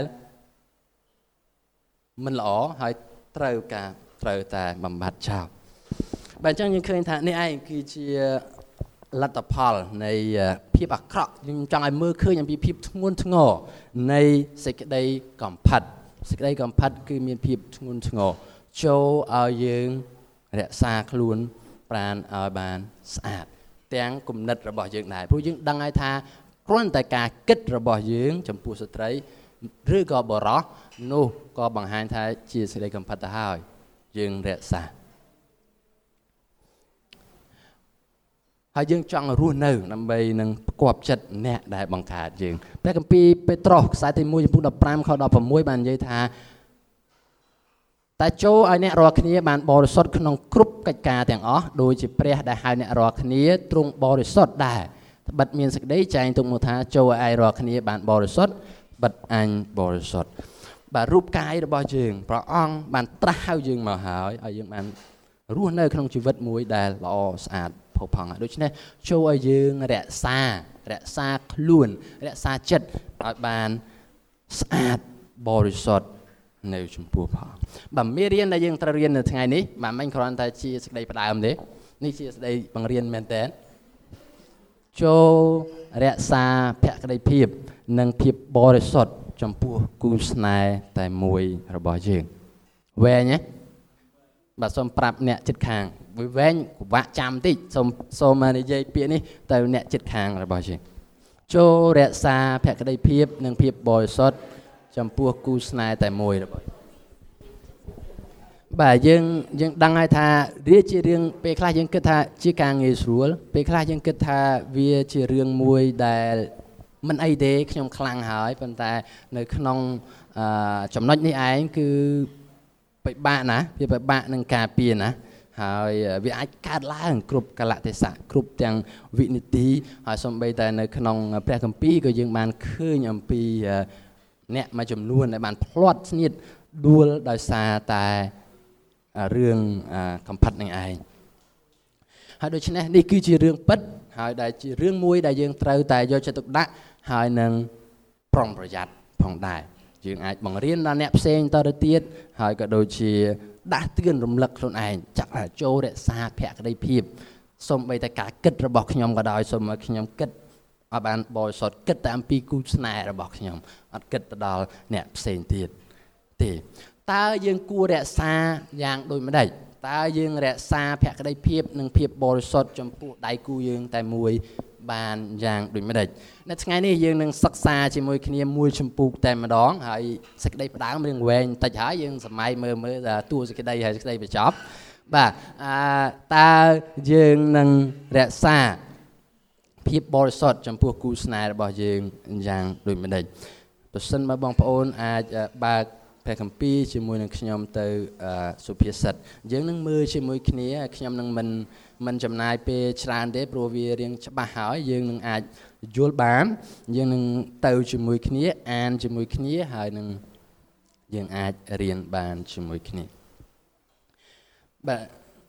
មិនល្អហើយត្រូវការត្រូវតែបំបត្តិចោលបើអញ្ចឹងយើងឃើញថានេះឯងគឺជាលទ្ធផលនៃភាពអាក្រក់ខ្ញុំចង់ឲ្យមើលឃើញអំពីភាពធ្ងន់ធ្ងរនៃសេចក្តីកំផិតសេចក្តីកំផិតគឺមានភាពធ្ងន់ធ្ងរចូលឲ្យយើងរក្សាខ្លួនប្រាណឲ្យបានស្អាតទាំងគំនិតរបស់យើងដែរព្រោះយើងដឹងហើយថាគ្រាន់តែការគិតរបស់យើងចំពោះស្ត្រីឬក៏បរិសុទ្ធនោះក៏បង្ហាញថាជាសេចក្តីកំផិតទៅហើយយើងរក្សាហើយយើងចង់រស់នៅដើម្បីនឹងផ្គាប់ចិត្តអ្នកដែលបង្កើតយើងព្រះគម្ពីរពេត្រុសខ្សែទីមួយចំពោះដប់ប្រាំខដប់ប្រាំមួយបាននិយាយថាតែចូលឲ្យអ្នករាល់គ្នាបានបរិសុទ្ធក្នុងគ្រប់កិច្ចការទាំងអស់ដោយជាព្រះដែលហៅអ្នករាល់គ្នាទ្រង់បរិសុទ្ធដែរបិទមានសេចក្តីចែងទុកមកថាចូលឲ្យឯងរាល់គ្នាបានបរិសុទ្ធបិទអញបរិសុទ្ធបាទរូបកាយរបស់យើងព្រះអង្គបានត្រាស់ហៅយើងមកហើយឲ្យយើងបានរស់នៅក្នុងជីវិតមួយដែលល្អស្អាតផុសផង់ដូច្នេះចូលឲ្យយើងរក្សារក្សាខ្លួនរក្សាចិត្តឲ្យបានស្អាតបរិសុទ្ធនៅចំពោះផងបាទមេរៀនដែលយើងត្រូវរៀននៅថ្ងៃនេះមិនមែនគ្រាន់តែជាសេចក្តីផ្ដើមទេនេះជាសេចក្តីបង្រៀនមែនតើចូលរក្សាភក្តីភាពនិងភាពបរិសុទ្ធចំពោះគូស្នេហ៍តែមួយរបស់យើងវែងណាបាទសូមប្រាប់អ្នកចិត្តខាងវែងកវាក់ចាំតិចសូមសូមនិយាយពាក្យនេះទៅអ្នកចិត្តខាងរបស់យើងចូលរក្សាភក្តីភាពនិងភាពបរិសុទ្ធចំពោះគូស្នេហ៍តែមួយរបស់បាទយើងយើងដឹងហើយថាវាជារឿងពេលខ្លះយើងគិតថាជាការងាយស្រួលពេលខ្លះយើងគិតថាវាជារឿងមួយដែលមិនអីទេខ្ញុំខ្លាំងហើយប៉ុន្តែនៅក្នុងចំណុចនេះឯងគឺពិបាកណាវាពិបាកនឹងការពារណាហើយវាអាចកើតឡើងគ្រប់កលៈទេសៈគ្រប់ទាំងវិនាទីហើយសូម្បីតែនៅក្នុងព្រះគម្ពីរក៏យើងបានឃើញអំពីអ្នកមួយចំនួនដែលបានផ្្លាត់ស្នៀតដួលដោយសារតែរឿងកំផិតនឹងឯងហើយដូច្នេះនេះគឺជារឿងពិតហើយដែលជារឿងមួយដែលយើងត្រូវតែយកចិត្តទុកដាក់ហើយនឹងប្រុងប្រយ័ត្នផងដែរយើងអាចបង្រៀនដល់អ្នកផ្សេងតទៅទៀតហើយក៏ដូចជាដាស់តឿនរំលឹកខ្លួនឯងចាក់ចូលរក្សាភក្តីភាពសូម្បីតែការគិតរបស់ខ្ញុំក៏ដោយសូមឲ្យខ្ញុំគិតឲ្យបានបរិសុទ្ធគិតតែអំពីគូស្នេហ៍របស់ខ្ញុំអត់គិតទៅដល់អ្នកផ្សេងទៀតទេតើយើងគួររក្សាយ៉ាងដូចម្ដេចតើយើងរក្សាភក្តីភាពនិងភាពបរិសុទ្ធចំពោះដៃគូយើងតែមួយបានយ៉ាងដូចម្ដេចនៅថ្ងៃនេះយើងនឹងសិក្សាជាមួយគ្នាមួយចម្ពោះតែម្ដងហើយសេចក្តីផ្ដើមរឿងវែងតិចហើយយើងសម័យមើលមើលតួសេចក្តីហើយសេចក្តីបញ្ចប់បាទអឺតើយើងនឹងរក្សាភាពបរិសុទ្ធចំពោះគូស្នេហ៍របស់យើងយ៉ាងដូចម្ដេចប្រសិនបើបងប្អូនអាចបើកព្រះគម្ពីរជាមួយនឹងខ្ញុំទៅសុភាសិតយើងនឹងមើលជាមួយគ្នាខ្ញុំនឹងមិនមិនចំណាយពេលច្រើនទេព្រោះវារៀងច្បាស់ហើយយើងនឹងអាចយល់បានយើងនឹងទៅជាមួយគ្នាអានជាមួយគ្នាហើយនឹងយើងអាចរៀនបានជាមួយគ្នាបាទ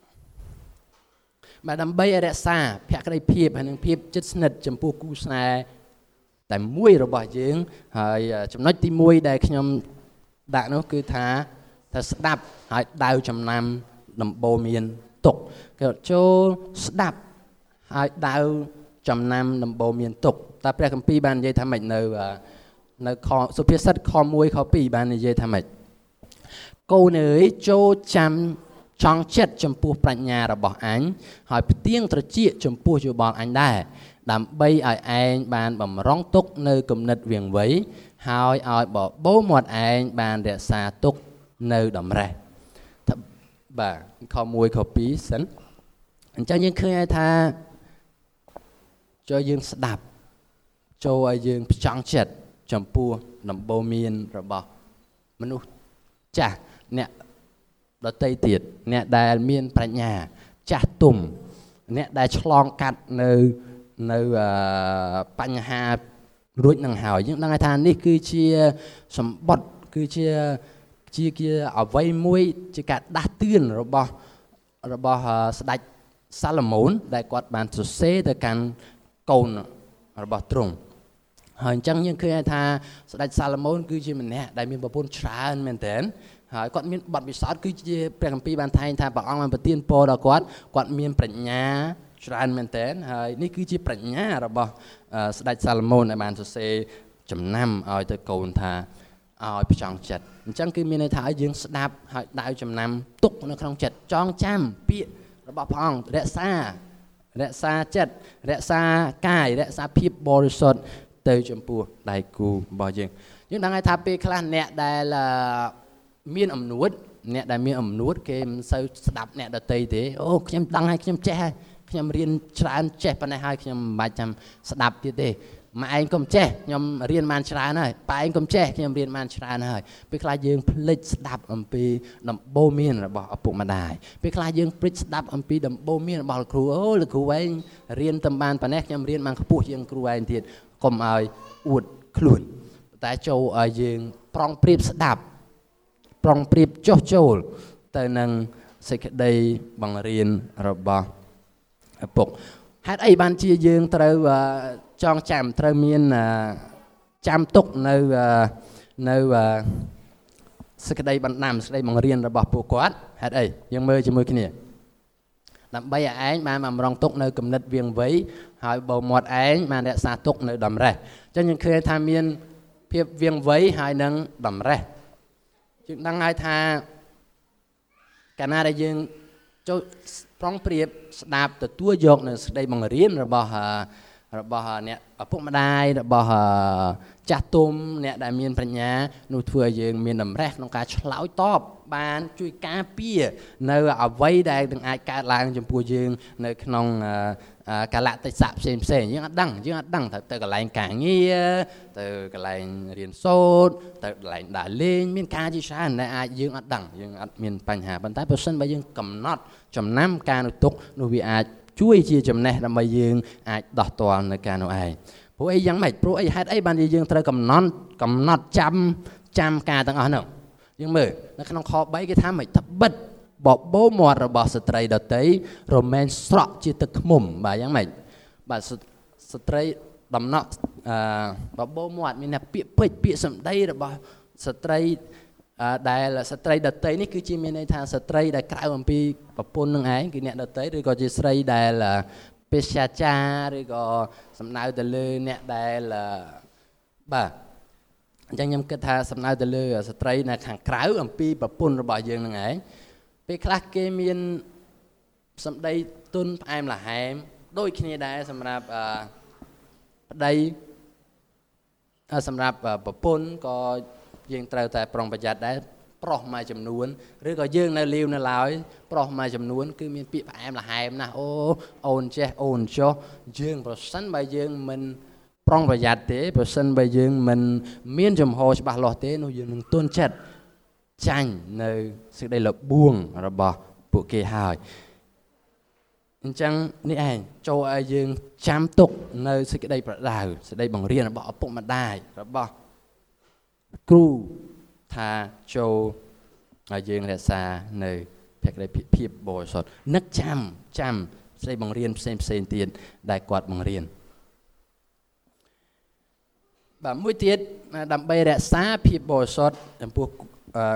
បាទដើម្បីរក្សាភក្តីភាពហើយនឹងភាពជិតស្និទ្ធចំពោះគូស្នេហ៍តែមួយរបស់យើងហើយចំណុចទីមួយដែលខ្ញុំដាក់នោះគឺថាថាស្ដាប់ហើយដៅចំណាំដំបូន្មានទុកគេចូលស្ដាប់ហើយដៅចំណាំដំបូន្មានទុកតែព្រះគម្ពីរបាននិយាយថាម៉េចនៅនៅខសុភាសិតខមួយខពីរបាននិយាយថាម៉េចកូនអើយចូលចាំចង់ចិត្តចំពោះប្រាជ្ញារបស់អញហើយផ្ទៀងត្រចៀកចំពោះយោបល់អញដែរដើម្បីឲ្យឯងបានបំរុងទុកនៅគំនិតវាងវៃហើយឲ្យបបោមាត់ឯងបានរក្សាទុកនៅតម្រេះបាទខមួយខពីរសិនអញ្ចឹងយើងឃើញថាចូលយើងស្ដាប់ចូលឲ្យយើងផ្ចង់ចិត្តចំពោះដំបូន្មានរបស់មនុស្សចាស់អ្នកដតីទៀតអ្នកដែលមានប្រាជ្ញាចាស់ទុំអ្នកដែលឆ្លងកាត់នៅនៅបញ្ហារួចនឹងហើយយើងដឹងថានេះគឺជាសម្បត្តិគឺជាជាជាអ្វីមួយជាការដាស់តឿនរបស់របស់ស្ដេចសាឡូមោនដែលគាត់បានសរសេរទៅកាន់កូនរបស់ទ្រង់ហើយអញ្ចឹងយើងឃើញថាស្ដេចសាឡូមោនគឺជាម្នាក់ដែលមានប្រពន្ធច្រើនមែនទែនហើយគាត់មានបទពិសោធន៍គឺជាព្រះគម្ពីរបានថែងថាព្រះអង្គបានប្រទានពរដល់គាត់គាត់មានប្រាជ្ញាច្រើនមែនទែនហើយនេះគឺជាប្រាជ្ញារបស់ស្ដេចសាឡូមោនដែលបានសរសេរចំណាំឲ្យទៅកូនថាឲ្យផ្ចង់ចិត្តអញ្ចឹងគឺមានន័យថាឲ្យយើងស្ដាប់ហើយដៅចំណាំទុកនៅក្នុងចិត្តចងចាំពាក្យរបស់ព្រះអង្គរក្សារក្សាចិត្តរក្សាកាយរក្សាភាពបរិសុទ្ធទៅចំពោះដៃគូរបស់យើងយើងដឹងថាពេលខ្លះអ្នកដែលមានអំនួតអ្នកដែលមានអំនួតគេមិនសូវស្ដាប់អ្នកដទៃទេអូខ្ញុំដឹងហើយខ្ញុំចេះហើយខ្ញុំរៀនច្រើនចេះប៉ុណ្ណេះហើយខ្ញុំមិនបាច់ចាំស្ដាប់ទៀតទេម៉ែឯងកុំចេះខ្ញុំរៀនបានច្រើនហើយប៉ាឯងកុំចេះខ្ញុំរៀនបានច្រើនហើយពេលខ្លះយើងភ្លេចស្ដាប់អំពីដំបូន្មានរបស់ឪពុកម្ដាយពេលខ្លះយើងភ្លេចស្ដាប់អំពីដំបូន្មានរបស់លោកគ្រូអូលោកគ្រូឯងរៀនតែបានប៉ុណ្ណេះខ្ញុំរៀនបានខ្ពស់ជាងគ្រូឯងទៀតកុំឲ្យអួតខ្លួនតែចូលឲ្យយើងប្រុងប្រៀបស្ដាប់ប្រុងប្រៀបចុះចូលទៅនឹងសេចក្តីបង្រៀនរបស់ឪពុកហេតុអីបានជាយើងត្រូវចងចាំត្រូវមានចាំទុកនៅនៅសេចក្តីបណ្ដាំសេចក្តីបង្រៀនរបស់ពួកគាត់ហេតុអីយើងមើលជាមួយគ្នាដើម្បីឲ្យឯងបានបំរុងទុកនៅគំនិតវាងវៃហើយបោមាត់ឯងបានរក្សាទុកនៅតម្រេះអញ្ចឹងយើងឃើញថាមានភាពវាងវៃហើយនឹងតម្រេះយើងដឹងហើយថាកាលណាដែលយើងចូលប្រុងប្រៀបស្ដាប់ទទួលយកនៅសេចក្តីបង្រៀនរបស់របស់អ្នកឪពុកម្ដាយរបស់ចាស់ទុំអ្នកដែលមានប្រាជ្ញានោះធ្វើឲ្យយើងមានតម្រេះក្នុងការឆ្លើយតបបានជួយការពារនៅអ្វីដែលនឹងអាចកើតឡើងចំពោះយើងនៅក្នុងកាលៈទេសៈផ្សេងផ្សេងយើងអត់ដឹងយើងអត់ដឹងទៅកន្លែងការងារទៅកន្លែងរៀនសូត្រទៅកន្លែងដើរលេងមានការជាច្រើនដែលអាចយើងអត់ដឹងយើងអត់មានបញ្ហាប៉ុន្តែប្រសិនបើយើងកំណត់ចំណាំការនោះទុកនោះវាអាចជួយជាចំណេះដើម្បីយើងអាចដោះទាល់នៅការនោះឯងព្រោះអីយ៉ាងម៉េចព្រោះអីហេតុអីបានយើងត្រូវកំណត់កំណត់ចាំចាំការទាំងអស់នោះយើងមើលនៅក្នុងខបីគេថាម៉េចថាបិទបបោមាត់របស់ស្ត្រីដតីរមែងស្រក់ជាទឹកឃ្មុំបាទយ៉ាងម៉េចបាទស្ត្រីដំណក់អឺបបោមាត់មានតែពាក្យពេចន៍ពាក្យសម្ដីរបស់ស្ត្រីដែលស្ត្រីដតីនេះគឺជាមានន័យថាស្ត្រីដែលក្រៅអំពីប្រពន្ធនឹងឯងគឺអ្នកដតីឬក៏ជាស្រីដែលពេទ្យាចារឬក៏សំដៅទៅលើអ្នកដែលបាទអញ្ចឹងខ្ញុំគិតថាសំដៅទៅលើស្ត្រីនៅខាងក្រៅអំពីប្រពន្ធរបស់យើងនឹងឯងពេលខ្លះគេមានសម្ដីទុនផ្អែមល្ហែមដូចគ្នាដែរសម្រាប់ប្តីសម្រាប់ប្រពន្ធក៏យើងត្រូវតែប្រុងប្រយ័ត្នដែរប្រុសមួយចំនួនឬក៏យើងនៅលាវនៅឡើយប្រុសមួយចំនួនគឺមានពាក្យផ្អែមល្ហែមណាស់អូអូនចេះអូនចុះយើងប្រសិនបើយើងមិនប្រុងប្រយ័ត្នទេប្រសិនបើយើងមិនមានចំហច្បាស់លាស់ទេនោះយើងនឹងទន់ចិត្តចាញ់នៅសេចក្តីលបួងរបស់ពួកគេហើយអញ្ចឹងនេះឯងចូលឲ្យយើងចាំទុកនៅសេចក្តីប្រដៅសេចក្តីបង្រៀនរបស់ឪពុកម្ដាយរបស់គ្រូថាចូលឲ្យយើងរក្សានៅភក្តីភាពបរិសុទ្ធនឹកចាំចាំស្ដីបង្រៀនផ្សេងផ្សេងទៀតដែលគាត់បង្រៀនបាទមួយទៀតដើម្បីរក្សាភាពបរិសុទ្ធចំពោះអឺ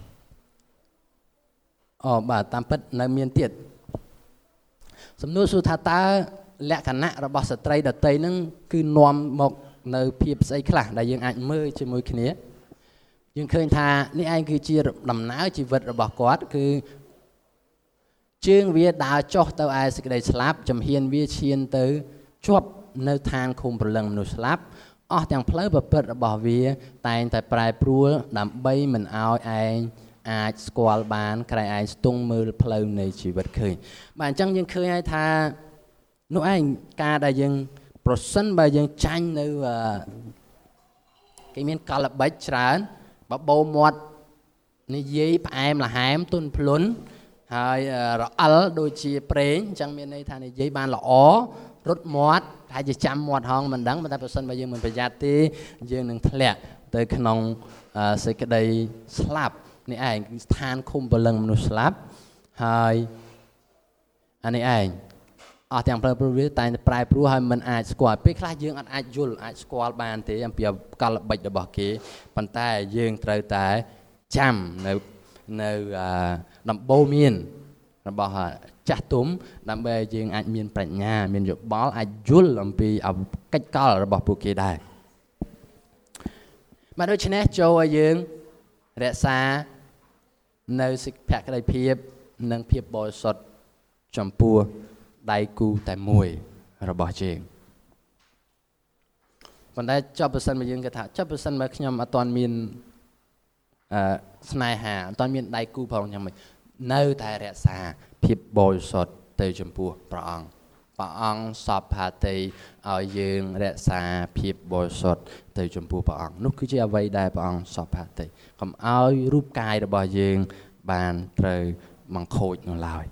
អូបាទតាមពិតនៅមានទៀតសំណួរសួរថាតើលក្ខណៈរបស់ស្ត្រីដតីហ្នឹងគឺនាំមកនៅភាពស្អីខ្លះដែលយើងអាចមើលជាមួយគ្នាយើងឃើញថានេះឯងគឺជាដំណើរជីវិតរបស់គាត់គឺជើងវាដើរចុះទៅឯសេចក្តីស្លាប់ចំហៀនវាឈានទៅជាប់នៅឋានឃុំព្រលឹងមនុស្សស្លាប់អស់ទាំងផ្លូវប្រព្រឹត្តរបស់វាតែងតែប្រែប្រួលដើម្បីមិនឲ្យឯងអាចស្គាល់បានក្រែងឯងស្ទង់មើលផ្លូវនៃជីវិតឃើញបាទអញ្ចឹងយើងឃើញហើយថានោះឯងការដែលយើងប្រសិនបើយើងចាញ់នៅគេមានកលបិចច្រើនបបោមាត់និយាយផ្អែមល្ហែមទន់ភ្លន់ហើយរអិលដូចជាប្រេងអញ្ចឹងមានន័យថានិយាយបានល្អរត់មាត់តែជាចាំមាត់ហងមិនដឹងតែប្រសិនបើយើងមិនប្រយ័ត្នទេយើងនឹងធ្លាក់ទៅក្នុងសេចក្តីស្លាប់នេះឯងគឺស្ថានឃុំព្រលឹងមនុស្សស្លាប់ហើយអានេះឯងអស់ទាំងផ្លូវព្រោះវាតែប្រែប្រួលហើយមិនអាចស្គាល់ពេលខ្លះយើងអត់អាចយល់អាចស្គាល់បានទេអំពីកលបិចរបស់គេប៉ុន្តែយើងត្រូវតែចាំនៅនៅដំបូន្មានរបស់ចាស់ទុំដើម្បីឲ្យយើងអាចមានប្រាជ្ញាមានយោបល់អាចយល់អំពីកិច្ចកលរបស់ពួកគេដែរបាទដូច្នេះចូលឲ្យយើងរក្សានៅសិក្ខាក្តីភាពនិងភាពបរិសុទ្ធចំពោះដៃគូតែមួយរបស់យើងប៉ុន្តែចប់ប្រសិនមកយើងគេថាចប់ប្រសិនមកខ្ញុំអត់ទាន់មានអឺស្នេហាអត់ទាន់មានដៃគូផងយ៉ាងម៉េចនៅតែរក្សាភាពបរិសុទ្ធទៅចំពោះព្រះអង្គព្រះអង្គសពផាតីឲ្យយើងរក្សាភាពបរិសុទ្ធទៅចំពោះព្រះអង្គនោះគឺជាអ្វីដែលព្រះអង្គសពផាតីកុំឲ្យរូបកាយរបស់យើងបានត្រូវបង្ខូចនោះឡើយ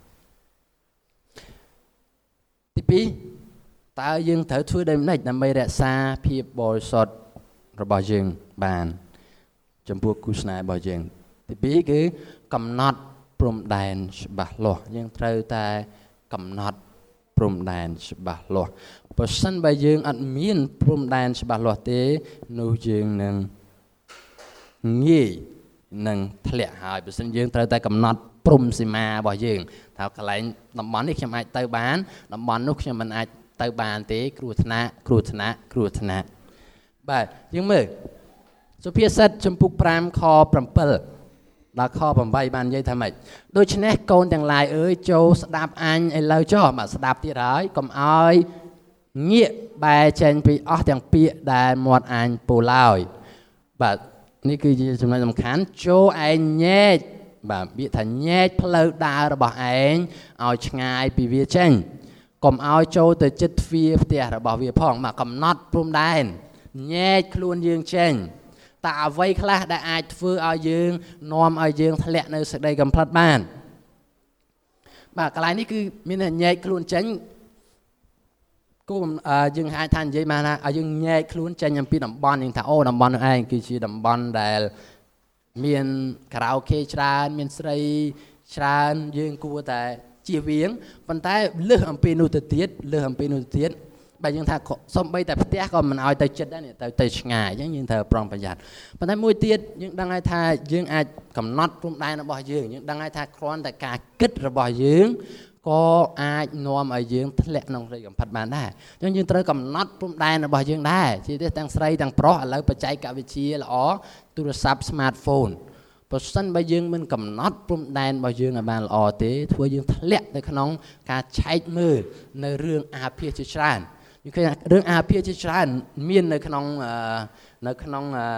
ទីពីរតើយើងត្រូវធ្វើដូចម្តេចដើម្បីរក្សាភាពបរិសុទ្ធរបស់យើងបានចំពោះគូស្នេហ៍របស់យើងទីពីរគឺកំណត់ព្រំដែនច្បាស់លាស់យើងត្រូវតែកំណត់ព្រំដែនច្បាស់លាស់បើសិនបើយើងអត់មានព្រំដែនច្បាស់លាស់ទេនោះយើងនឹងងាយនឹងធ្លាក់ហើយបើសិនយើងត្រូវតែកំណត់ព្រំសីមារបស់យើងថាកន្លែងតំបន់នេះខ្ញុំអាចទៅបានតំបន់នោះខ្ញុំមិនអាចទៅបានទេគ្រោះថ្នាក់គ្រោះថ្នាក់គ្រោះថ្នាក់បាទយើងមើលសុភាសិតចំពុកប្រាំខ7ដល់ខ8បាននិយាយថាម៉េចដូច្នេះកូនទាំងឡាយអើយចូលស្ដាប់អញឥឡូវចុះបាទស្ដាប់ទៀតហើយកុំឲ្យងាកបែរចេញពីអស់ទាំងពាក្យដែលមាត់អញពោលឡើយបាទនេះគឺជាចំណុចសំខាន់ចូលឯងញែកបាទវាថាញែកផ្លូវដើររបស់ឯងឲ្យឆ្ងាយពីវាចេញកុំឲ្យចូលទៅជិតទ្វារផ្ទះរបស់វាផងបាទកំណត់ព្រំដែនញែកខ្លួនយើងចេញតើអ្វីខ្លះដែលអាចធ្វើឲ្យយើងនាំឲ្យយើងធ្លាក់នៅសេចក្តីកំផ្លិតបានបាទកន្លែងនេះគឺមានញែកខ្លួនចេញគូយើងអាចថានិយាយមកថាឲ្យយើងញែកខ្លួនចេញអំពីតំបន់យើងថាអូតំបន់នោះឯងគឺជាតំបន់ដែលមានខារ៉ាអូខេច្រើនមានស្រីច្រើនយើងគួរតែជៀសវាងប៉ុន្តែលើសអំពីនោះទៅទៀតលើសអំពីនោះទៅទៀតបើយើងថាសំបីតែផ្ទះក៏មិនឲ្យទៅចិត្តដែរទៅទៅឆ្ងាយអញ្ចឹងយើងត្រូវប្រុងប្រយ័ត្នប៉ុន្តែមួយទៀតយើងដឹងហើយថាយើងអាចកំណត់ព្រំដែនរបស់យើងយើងដឹងហើយថាគ្រាន់តែការគិតរបស់យើងក៏អាចនាំឲ្យយើងធ្លាក់ក្នុងសេចក្តីកំផិតបានដែរអញ្ចឹងយើងត្រូវកំណត់ព្រំដែនរបស់យើងដែរជាទេទាំងស្រីទាំងប្រុសឥឡូវបច្ចេកវិទ្យាល្អទូរស័ព្ទ smartphone បើសិនបើយើងមិនកំណត់ព្រំដែនរបស់យើងឲ្យបានល្អទេធ្វើយើងធ្លាក់ទៅក្នុងការឆែកមើលនៅរឿងអាភាសជាច្រើនយើងឃើញរឿងអាភាសជាច្រើនមាននៅក្នុងនៅក្នុង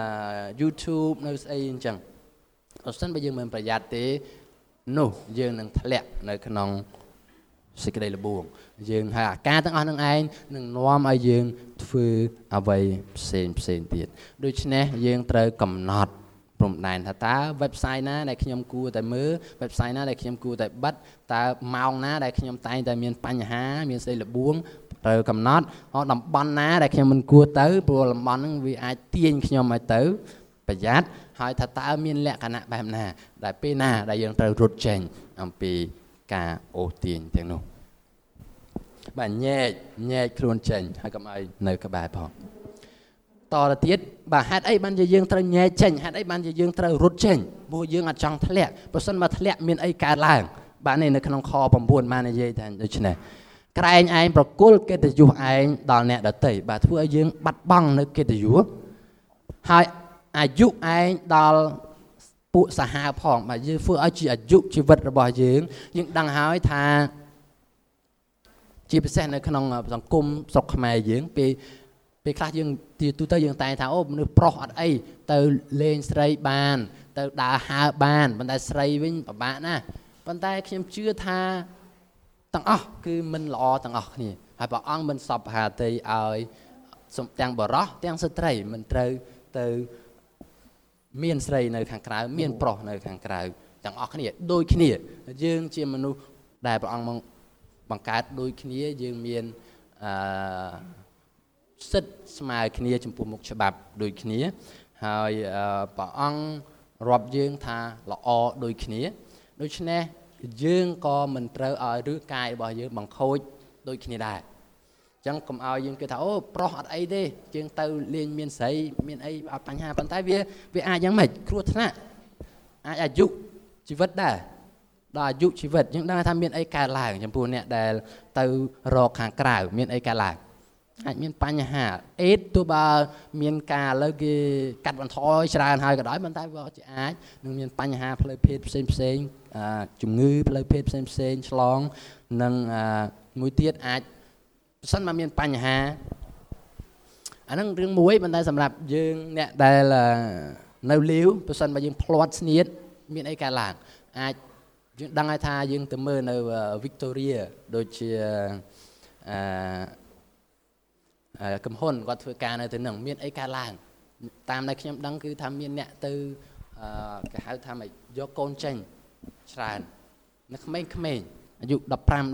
YouTube នៅស្អីអញ្ចឹងបើសិនបើយើងមិនប្រយ័ត្នទេនោះយើងនឹងធ្លាក់នៅក្នុងសេចក្តីល្បួងយើងហើយអាការទាំងអស់នឹងឯងនឹងនាំឲ្យយើងធ្វើអ្វីផ្សេងផ្សេងទៀតដូច្នេះយើងត្រូវកំណត់ព្រំដែនថាតើ website ណាដែលខ្ញុំគួរតែមើល website ណាដែលខ្ញុំគួរតែបិទតើម៉ោងណាដែលខ្ញុំតែងតែមានបញ្ហាមានស្អីល្បួងត្រូវកំណត់តំបន់ណាដែលខ្ញុំមិនគួរទៅព្រោះតំបន់ហ្នឹងវាអាចទាញខ្ញុំឲ្យទៅប្រយ័ត្នហើយថាតើមានលក្ខណៈបែបណាដែលពេលណាដែលយើងត្រូវរត់ចេញអំពីការអូសទាញទាំងនោះបាទញែកញែកខ្លួនចេញហើយកុំឲ្យនៅក្បែរផងតទៅទៀតបាទហេតុអីបានជាយើងត្រូវញែកចេញហេតុអីបានជាយើងត្រូវរត់ចេញព្រោះយើងអត់ចង់ធ្លាក់បើសិនមកធ្លាក់មានអីកើតឡើងបាទនេះនៅក្នុងខ9បាននិយាយថាដូច្នេះក្រែងឯងប្រគល់កិត្តិយសឯងដល់អ្នកដទៃបាទធ្វើឲ្យយើងបាត់បង់នៅកិត្តិយសហើយអាយុឯងដល់ពួកសាហាវផងបាទយើងធ្វើឲ្យជាអាយុជីវិតរបស់យើងយើងដឹងហើយថាជាពិសេសនៅក្នុងសង្គមស្រុកខ្មែរយើងពេលពេលខ្លះយើងទូទៅយើងតែងថាអូមនុស្សប្រុសអត់អីទៅលេងស្រីបានទៅដើរហើរបានប៉ុន្តែស្រីវិញពិបាកណាស់ប៉ុន្តែខ្ញុំជឿថាទាំងអស់គឺមិនល្អទាំងអស់គ្នាហើយព្រះអង្គមិនសពហាតីឲ្យសំទាំងបរោះទាំងស្ត្រីមិនត្រូវទៅមានស្រីនៅខាងក្រៅមានប្រុសនៅខាងក្រៅទាំងអស់គ្នាដូចគ្នាយើងជាមនុស្សដែលព្រះអង្គបង្កើតដូចគ្នាយើងមានអឺសិទ្ធិស្មើគ្នាចំពោះមុខច្បាប់ដូចគ្នាហើយព្រះអង្គរាប់យើងថាល្អដូចគ្នាដូច្នេះយើងក៏មិនត្រូវឲ្យឬកាយរបស់យើងបង្ខូចដូចគ្នាដែរអញ្ចឹងកុំឲ្យយើងគិតថាអូប្រុសអត់អីទេយើងទៅលេងមានស្រីមានអីអត់បញ្ហាប៉ុន្តែវាវាអាចយ៉ាងម៉េចគ្រោះថ្នាក់អាចអាយុជីវិតដែរដល់អាយុជីវិតយើងដឹងថាមានអីកើតឡើងចំពោះអ្នកដែលទៅរកខាងក្រៅមានអីកើតឡើងអាចមានបញ្ហាអេតទោះបើមានការលើគេកាត់បន្ថយច្រើនហើយក៏ដោយប៉ុន្តែវាអាចនឹងមានបញ្ហាផ្លូវភេទផ្សេងផ្សេងជំងឺផ្លូវភេទផ្សេងផ្សេងឆ្លងនិងមួយទៀតអាចបើសិនមកមានបញ្ហាអាហ្នឹងរឿងមួយប៉ុន្តែសម្រាប់យើងអ្នកដែលនៅលាវបើសិនមកយើងផ្លាត់ស្នៀតមានអីកើតឡើងអាចយើងដឹងហើយថាយើងទៅមើលនៅ Victoria ដូចជាអឺកំហ៊ុនគាត់ធ្វើការនៅទីហ្នឹងមានអីកើតឡើងតាមដែលខ្ញុំដឹងគឺថាមានអ្នកទៅអឺគេហៅថាមកយកកូនចេញច្រើននៅក្មេងៗអាយុ15 16 17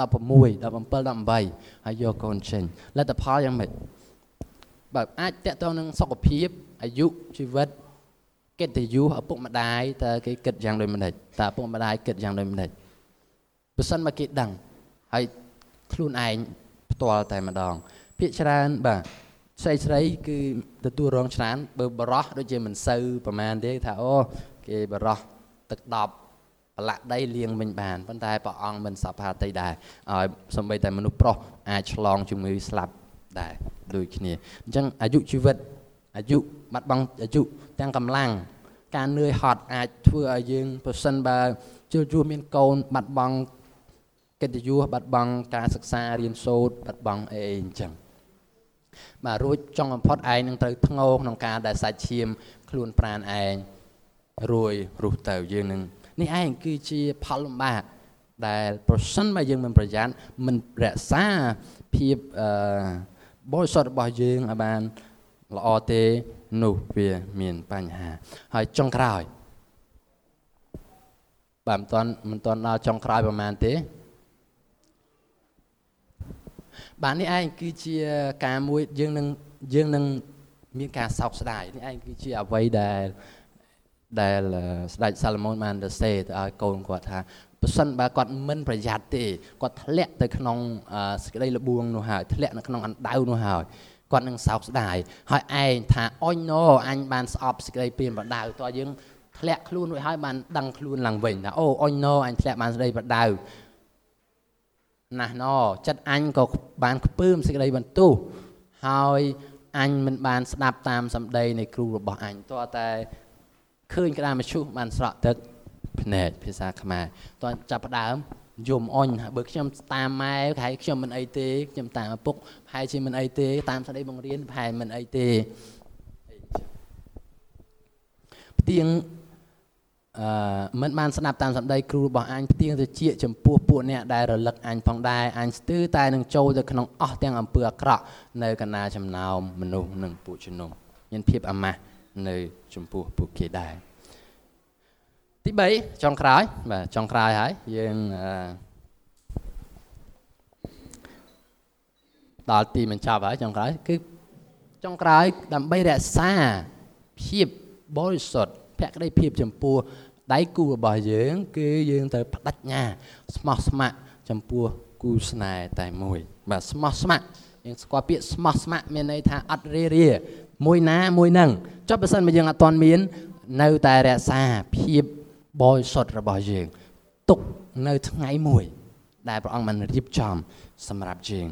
18ហើយយកកូនចេញលទ្ធផលយ៉ាងម៉េចបើអាចតកតងនឹងសុខភាពអាយុជីវិតកិត្តិយសឪពុកម្ដាយតើគេគិតយ៉ាងដូចម្ដេចតើឪពុកម្ដាយគិតយ៉ាងដូចម្ដេចបើសិនមកគេដឹងហើយខ្លួនឯងផ្ទាល់តែម្ដងភាគច្រើនបាទស្រីស្រីគឺទទួលរងច្រើនបើបរោះដូចជាមិនសូវប្រមាណទេថាអូគេបរោះទឹកដប់ប្រឡាក់ដីលាងវិញបានប៉ុន្តែព្រះអង្គមិនសពហាតីដែរឲ្យសំបីតែមនុស្សប្រុសអាចឆ្លងជំងឺស្លាប់ដែរដូចគ្នាអញ្ចឹងអាយុជីវិតអាយុបាត់បង់អាយុទាំងកម្លាំងការនឿយហត់អាចធ្វើឲ្យយើងប្រសិនបើជួជួមានកូនបាត់បង់កិត្តិយសបាត់បង់ការសិក្សារៀនសូត្របាត់បង់អីអញ្ចឹងបាទរួចចង់បំផុតឯងនឹងត្រូវធ្ងោក្នុងការដែលសាច់ឈាមខ្លួនប្រាណឯងរួយរុះទៅយើងនឹងនេះឯងគឺជាផលលំបាកដែលប្រសិនបើយើងមិនប្រយ័ត្នមិនរក្សាភាពអឺបរិសុទ្ធរបស់យើងឲ្យបានល្អទេនោះវាមានបញ្ហាហើយចុងក្រោយបាទមិនទាន់មិនទាន់ដល់ចុងក្រោយប្រហែលទេបាទនេះឯងគឺជាការមួយយើងនឹងយើងនឹងមានការសោកស្ដាយនេះឯងគឺជាអ្វីដែលដែលស្ដេចសាឡូមោនបានទៅសេទៅឲ្យកូនគាត់ថាប្រសិនបើគាត់មិនប្រយ័ត្នទេគាត់ធ្លាក់ទៅក្នុងសេចក្តីល្បួងនោះហើយធ្លាក់នៅក្នុងអណ្ដៅនោះហើយគាត់នឹងសោកស្ដាយហើយឯងថាអញណូអញបានស្អប់សេចក្តីព្រានប្រដៅតើយើងធ្លាក់ខ្លួនរួចហើយបានដឹងខ្លួនឡើងវិញថាអូអញណូអញធ្លាក់បានសេចក្តីប្រដៅណាស់ណូចិត្តអញក៏បានខ្ពើមសេចក្តីបន្ទោសហើយអញមិនបានស្ដាប់តាមសម្ដីនៃគ្រូរបស់អញតើតែឃើញក្តារមឈូសបានស្រក់ទឹកភ្នែកភាសាខ្មែរតើចាប់ផ្ដើមយំអញបើខ្ញុំតាមម៉ែប្រហែលខ្ញុំមិនអីទេខ្ញុំតាមឪពុកប្រហែលជាមិនអីទេតាមស្ដីបង្រៀនប្រហែលមិនអីទេផ្ទៀងអឺមិនបានស្ដាប់តាមសម្ដីគ្រូរបស់អញផ្ទៀងទៅជាចំពោះពួកអ្នកដែលរលឹកអញផងដែរអញស្ទើរតែនឹងចូលទៅក្នុងអស់ទាំងអំពើអាក្រក់នៅកណ្ដាលចំណោមមនុស្សនិងពួកជំនុំមានភាពអាម៉ាស់នៅចំពោះពួកគេដែរទីបីចុងក្រោយបាទចុងក្រោយហើយយើងដល់ទីបញ្ចប់ហើយចុងក្រោយគឺចុងក្រោយដើម្បីរក្សាភាពបរិសុទ្ធភក្តីភាពចំពោះដៃគូរបស់យើងគឺយើងត្រូវបដិញ្ញាស្មោះស្ម័គ្រចំពោះគូស្នេហ៍តែមួយបាទស្មោះស្ម័គ្រយើងស្គាល់ពាក្យស្មោះស្ម័គ្រមានន័យថាអត់រារាមួយណាមួយនឹងចុះបើសិនបើយើងអត់ទាន់មាននៅតែរក្សាភាពបរិសុទ្ធរបស់យើងទុកនៅថ្ងៃមួយដែលព្រះអង្គបានរៀបចំសម្រាប់យើង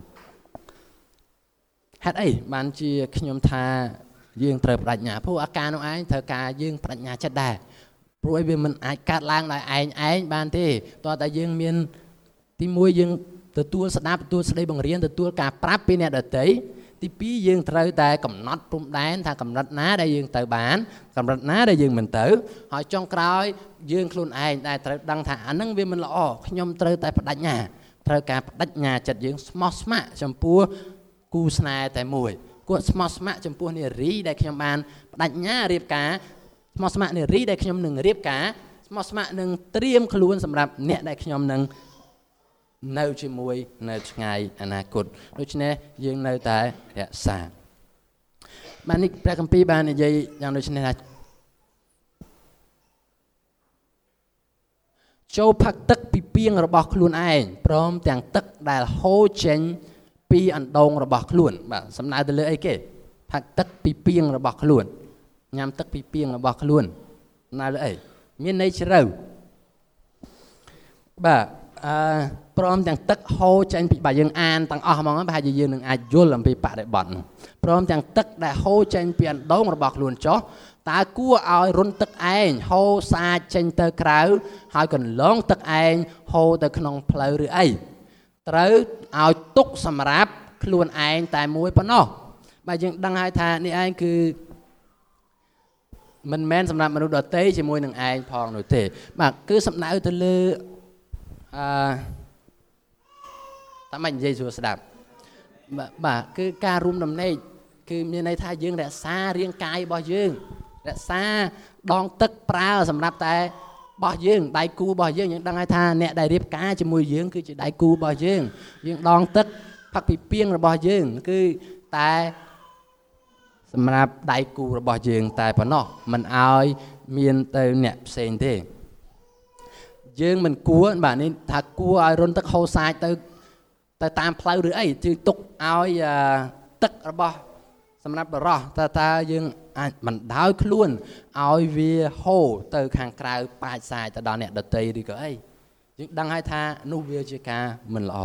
ហេតុអីបានជាខ្ញុំថាយើងត្រូវបដិញ្ញាព្រោះអាការនោះឯងត្រូវការយើងបដិញ្ញាចិត្តដែរព្រោះវាមិនអាចកាត់ឡើងដោយឯងឯងបានទេតើតែយើងមានទីមួយយើងទទួលស្ដាប់ទទួលស្ដីបង្រៀនទទួលការប្រាប់ពីអ្នកដទៃទីពីរយើងត្រូវតែកំណត់ព្រំដែនថាកម្រិតណាដែលយើងទៅបានកម្រិតណាដែលយើងមិនទៅហើយចុងក្រោយយើងខ្លួនឯងដែលត្រូវដឹងថាអានឹងវាមិនល្អខ្ញុំត្រូវតែបដិញ្ញាត្រូវការបដិញ្ញាចិត្តយើងស្មោះស្ម័គ្រចំពោះគូស្នេហ៍តែមួយគួរស្មោះស្ម័គ្រចំពោះនារីដែលខ្ញុំបានបដិញ្ញារៀបការស្មោះស្ម័គ្រនារីដែលខ្ញុំនឹងរៀបការស្មោះស្ម័គ្រនឹងត្រៀមខ្លួនសម្រាប់អ្នកដែលខ្ញុំនឹងនៅជាមួយនៅថ្ងៃអនាគតដូច្នេះយើងនៅតែរក្សាបាននេះព្រះគម្ពីរបាននិយាយយ៉ាងដូចនេះថាចូលផឹកទឹកពីពាងរបស់ខ្លួនឯងព្រមទាំងទឹកដែលហូរចេញពីអណ្ដូងរបស់ខ្លួនបាទសំដៅទៅលើអីគេផឹកទឹកពីពាងរបស់ខ្លួនញ៉ាំទឹកពីពាងរបស់ខ្លួនសំដៅលើអីមានន័យជ្រៅបាទអឺព្រមទាំងទឹកហូរចេញពីបាទយើងអានទាំងអស់ហ្មងប្រហែលជាយើងនឹងអាចយល់អំពីបរិបទនោះព្រមទាំងទឹកដែលហូរចេញពីអណ្ដូងរបស់ខ្លួនចុះតើគួរឲ្យរុនទឹកឯងហូរសាចចេញទៅក្រៅហើយកន្លងទឹកឯងហូរទៅក្នុងផ្លូវឬអីត្រូវឲ្យទុកសម្រាប់ខ្លួនឯងតែមួយប៉ុណ្ណោះបាទយើងដឹងហើយថានេះឯងគឺមិនមែនសម្រាប់មនុស្សដទៃជាមួយនឹងឯងផងនោះទេបាទគឺសំដៅទៅលើអឺតាមនិយាយស្រួលស្ដាប់បាទគឺការរួមដំណេកគឺមានន័យថាយើងរក្សារាងកាយរបស់យើងរក្សាដងទឹកប្រើសម្រាប់តែរបស់យើងដៃគូរបស់យើងយើងដឹងហើយថាអ្នកដែលរៀបការជាមួយយើងគឺជាដៃគូរបស់យើងយើងដងទឹកផឹកពីពាងរបស់យើងគឺតែសម្រាប់ដៃគូរបស់យើងតែប៉ុណ្ណោះមិនឲ្យមានទៅអ្នកផ្សេងទេយើងមិនគួរបាទនេះថាគួរឲ្យរុនទឹកហូរសាចទៅទៅតាមផ្លូវឬអីគឺទុកឲ្យទឹករបស់សម្រាប់បរោះតើតើយើងអាចបណ្ដោយខ្លួនឲ្យវាហូរទៅខាងក្រៅប៉ាចសាយទៅដល់អ្នកដទៃឬក៏អីយើងដឹងហើយថានោះវាជាការមិនល្អ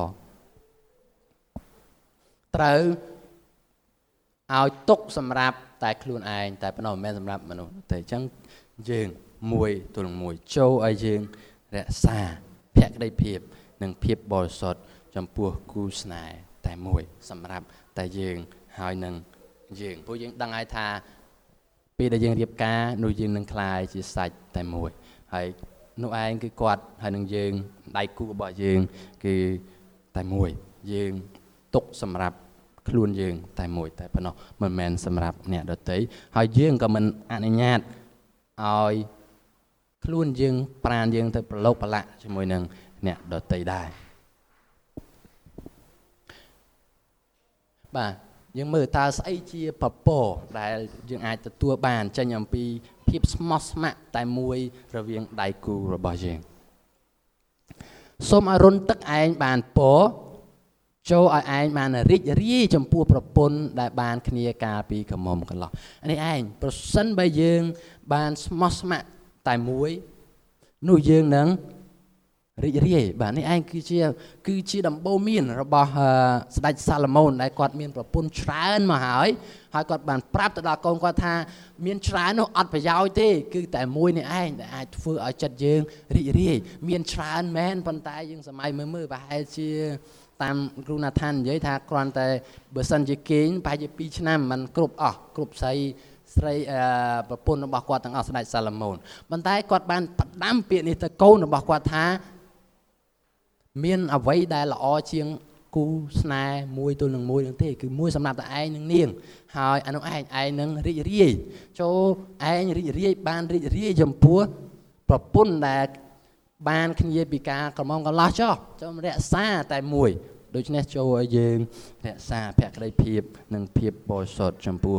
ត្រូវឲ្យទុកសម្រាប់តែខ្លួនឯងតែប៉ុណ្ណោះមិនមែនសម្រាប់មនុស្សទេអញ្ចឹងយើងមួយទល់នឹងមួយចូលឲ្យយើងរក្សាភក្តីភាពនិងភាពបរិសុទ្ធចំពោះគូស្នេហ៍តែមួយសម្រាប់តែយើងហើយនឹងយើងព្រោះយើងដឹងហើយថាពេលដែលយើងរៀបការនោះយើងនឹងក្លាយជាសាច់តែមួយហើយនោះឯងគឺគាត់ហើយនឹងយើងដៃគូរបស់យើងគឺតែមួយយើងទុកសម្រាប់ខ្លួនយើងតែមួយតែប៉ុណ្ណោះមិនមែនសម្រាប់អ្នកដទៃហើយយើងក៏មិនអនុញ្ញាតឲ្យខ្លួនយើងប្រានយើងទៅប្រឡូកប្រឡាក់ជាមួយនឹងអ្នកដទៃដែរបាទយើងមើលតើស្អីជាប្រពោដែលយើងអាចទទួលបានចេញអំពីភាពស្មោះស្ម័គ្រតែមួយរវាងដៃគូរបស់យើងសូមឲ្យរុនទឹកឯងបានពរចូលឲ្យឯងបានរីករាយចំពោះប្រពន្ធដែលបានគ្នាកាលពីកមុំកន្លោះនេះឯងប្រសិនបើយើងបានស្មោះស្ម័គ្រតែមួយនោះយើងនឹងរីករាយបាទនេះឯងគឺជាគឺជាដំបូន្មានរបស់ស្ដេចសាឡូមោនដែលគាត់មានប្រពន្ធច្រើនមកហើយហើយគាត់បានប្រាប់ទៅដល់កូនគាត់ថាមានច្រើននោះអត់ប្រយោជន៍ទេគឺតែមួយនេះឯងដែលអាចធ្វើឲ្យចិត្តយើងរីករាយមានច្រើនមែនប៉ុន្តែយើងសម័យមើលមើលប្រហែលជាតាមគ្រូណាថាននិយាយថាគ្រាន់តែបើសិនជាគេងប្រហែលជាពីរឆ្នាំมันគ្រប់អស់គ្រប់ស្រីស្រីប្រពន្ធរបស់គាត់ទាំងអស់ស្ដេចសាឡូមោនប៉ុន្តែគាត់បានផ្ដាំពាក្យនេះទៅកូនរបស់គាត់ថាមានអ្វីដែលល្អជាងគូស្នេហ៍មួយទល់នឹងមួយនឹងទេគឺមួយសម្រាប់តែឯងនឹងនាងហើយអានោះឯងឯងនឹងរីករាយចូលឯងរីករាយបានរីករាយចំពោះប្រពន្ធដែលបានគ្នាពីការក្រមុំកន្លោះចុះចូលរក្សាតែមួយដូច្នេះចូលឲ្យយើងរក្សាភក្តីភាពនិងភាពបរិសុទ្ធចំពោះគ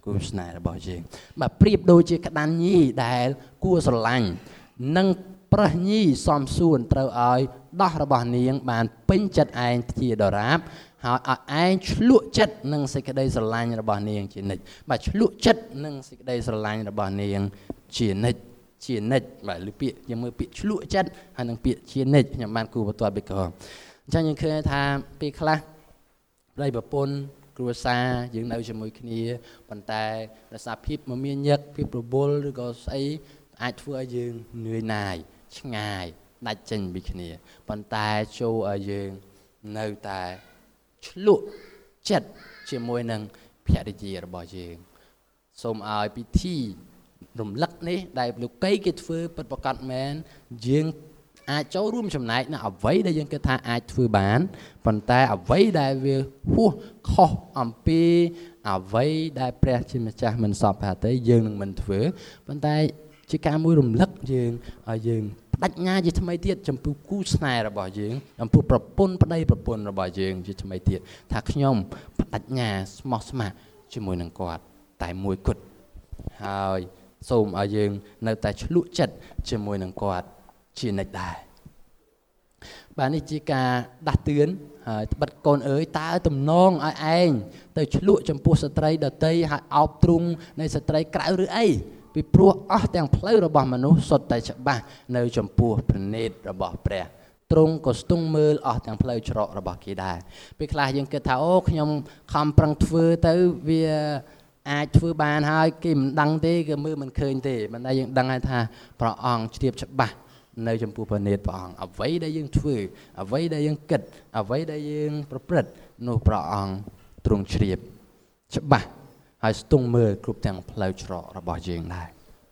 គូស្នេហ៍របស់យើងបាទប្រៀបដូចជាក្តាន់ញីដែលគួរស្រឡាញ់និងប្រះញីសំសួនត្រូវឲ្យដោះរបស់នាងបានពេញចិត្តឯងជាដរាបហើយឲ្យឯងឆ្លក់ចិត្តនឹងសេចក្តីស្រឡាញ់របស់នាងជានិច្ចបាទឆ្លក់ចិត្តនឹងសេចក្តីស្រឡាញ់របស់នាងជានិច្ចជានិច្ចបាទឬពាក្យយើងមើលពាក្យឆ្លក់ចិត្តហើយនឹងពាក្យជានិច្ចខ្ញុំបានគូបន្ទាត់ពីក្រអញ្ចឹងយើងឃើញថាពេលខ្លះប្តីប្រពន្ធគ្រួសារយើងនៅជាមួយគ្នាប៉ុន្តែដោយសារភាពមមាញឹកភាពប្របុលឬក៏ស្អីអាចធ្វើឲ្យយើងនឿយណាយឆ្ងាយដាច់ចេញពីគ្នាប៉ុន្តែចូលឲ្យយើងនៅតែឆ្លក់ចិត្តជាមួយនឹងភរិយារបស់យើងសូមឲ្យពិធីរំលឹកនេះដែលលោកីគេធ្វើពិតប្រាកដមែនយើងអាចចូលរួមចំណែកនៅអ្វីដែលយើងគិតថាអាចធ្វើបានប៉ុន្តែអ្វីដែលវាហួសខុសអំពីអ្វីដែលព្រះជាម្ចាស់មិនសពហត្ថយើងនឹងមិនធ្វើប៉ុន្តែជាការមួយរំលឹកយើងឲ្យយើងបដិញ្ញាជាថ្មីទៀតចំពោះគូស្នេហ៍របស់យើងចំពោះប្រពន្ធប្តីប្រពន្ធរបស់យើងជាថ្មីទៀតថាខ្ញុំបដិញ្ញាស្មោះស្ម័គ្រជាមួយនឹងគាត់តែមួយគត់ហើយសូមឲ្យយើងនៅតែឆ្លក់ចិត្តជាមួយនឹងគាត់ជានិច្ចដែរបាទនេះជាការដាស់តឿនហើយត្បិតកូនអើយតើទំនងឲ្យឯងទៅឆ្លក់ចំពោះស្ត្រីដតីហើយអោបទ្រុងនៃស្ត្រីក្រៅឬអីពីព្រោះអស់ទាំងផ្លូវរបស់មនុស្សសុទ្ធតែច្បាស់នៅចំពោះព្រះនេត្ររបស់ព្រះទ្រង់ក៏ស្ទង់មើលអស់ទាំងផ្លូវច្រករបស់គេដែរពេលខ្លះយើងគិតថាអូខ្ញុំខំប្រឹងធ្វើទៅវាអាចធ្វើបានហើយគេមិនដឹងទេគេមើលមិនឃើញទេមិនដែលយើងដឹងហើយថាព្រះអង្គជ្រាបច្បាស់នៅចំពោះព្រះនេត្រព្រះអង្គអ្វីដែលយើងធ្វើអ្វីដែលយើងគិតអ្វីដែលយើងប្រព្រឹត្តនោះព្រះអង្គទ្រង់ជ្រាបច្បាស់ហើយស្ទង់មើលគ្រប់ទាំងផ្លូវច្រករបស់យើងដែរ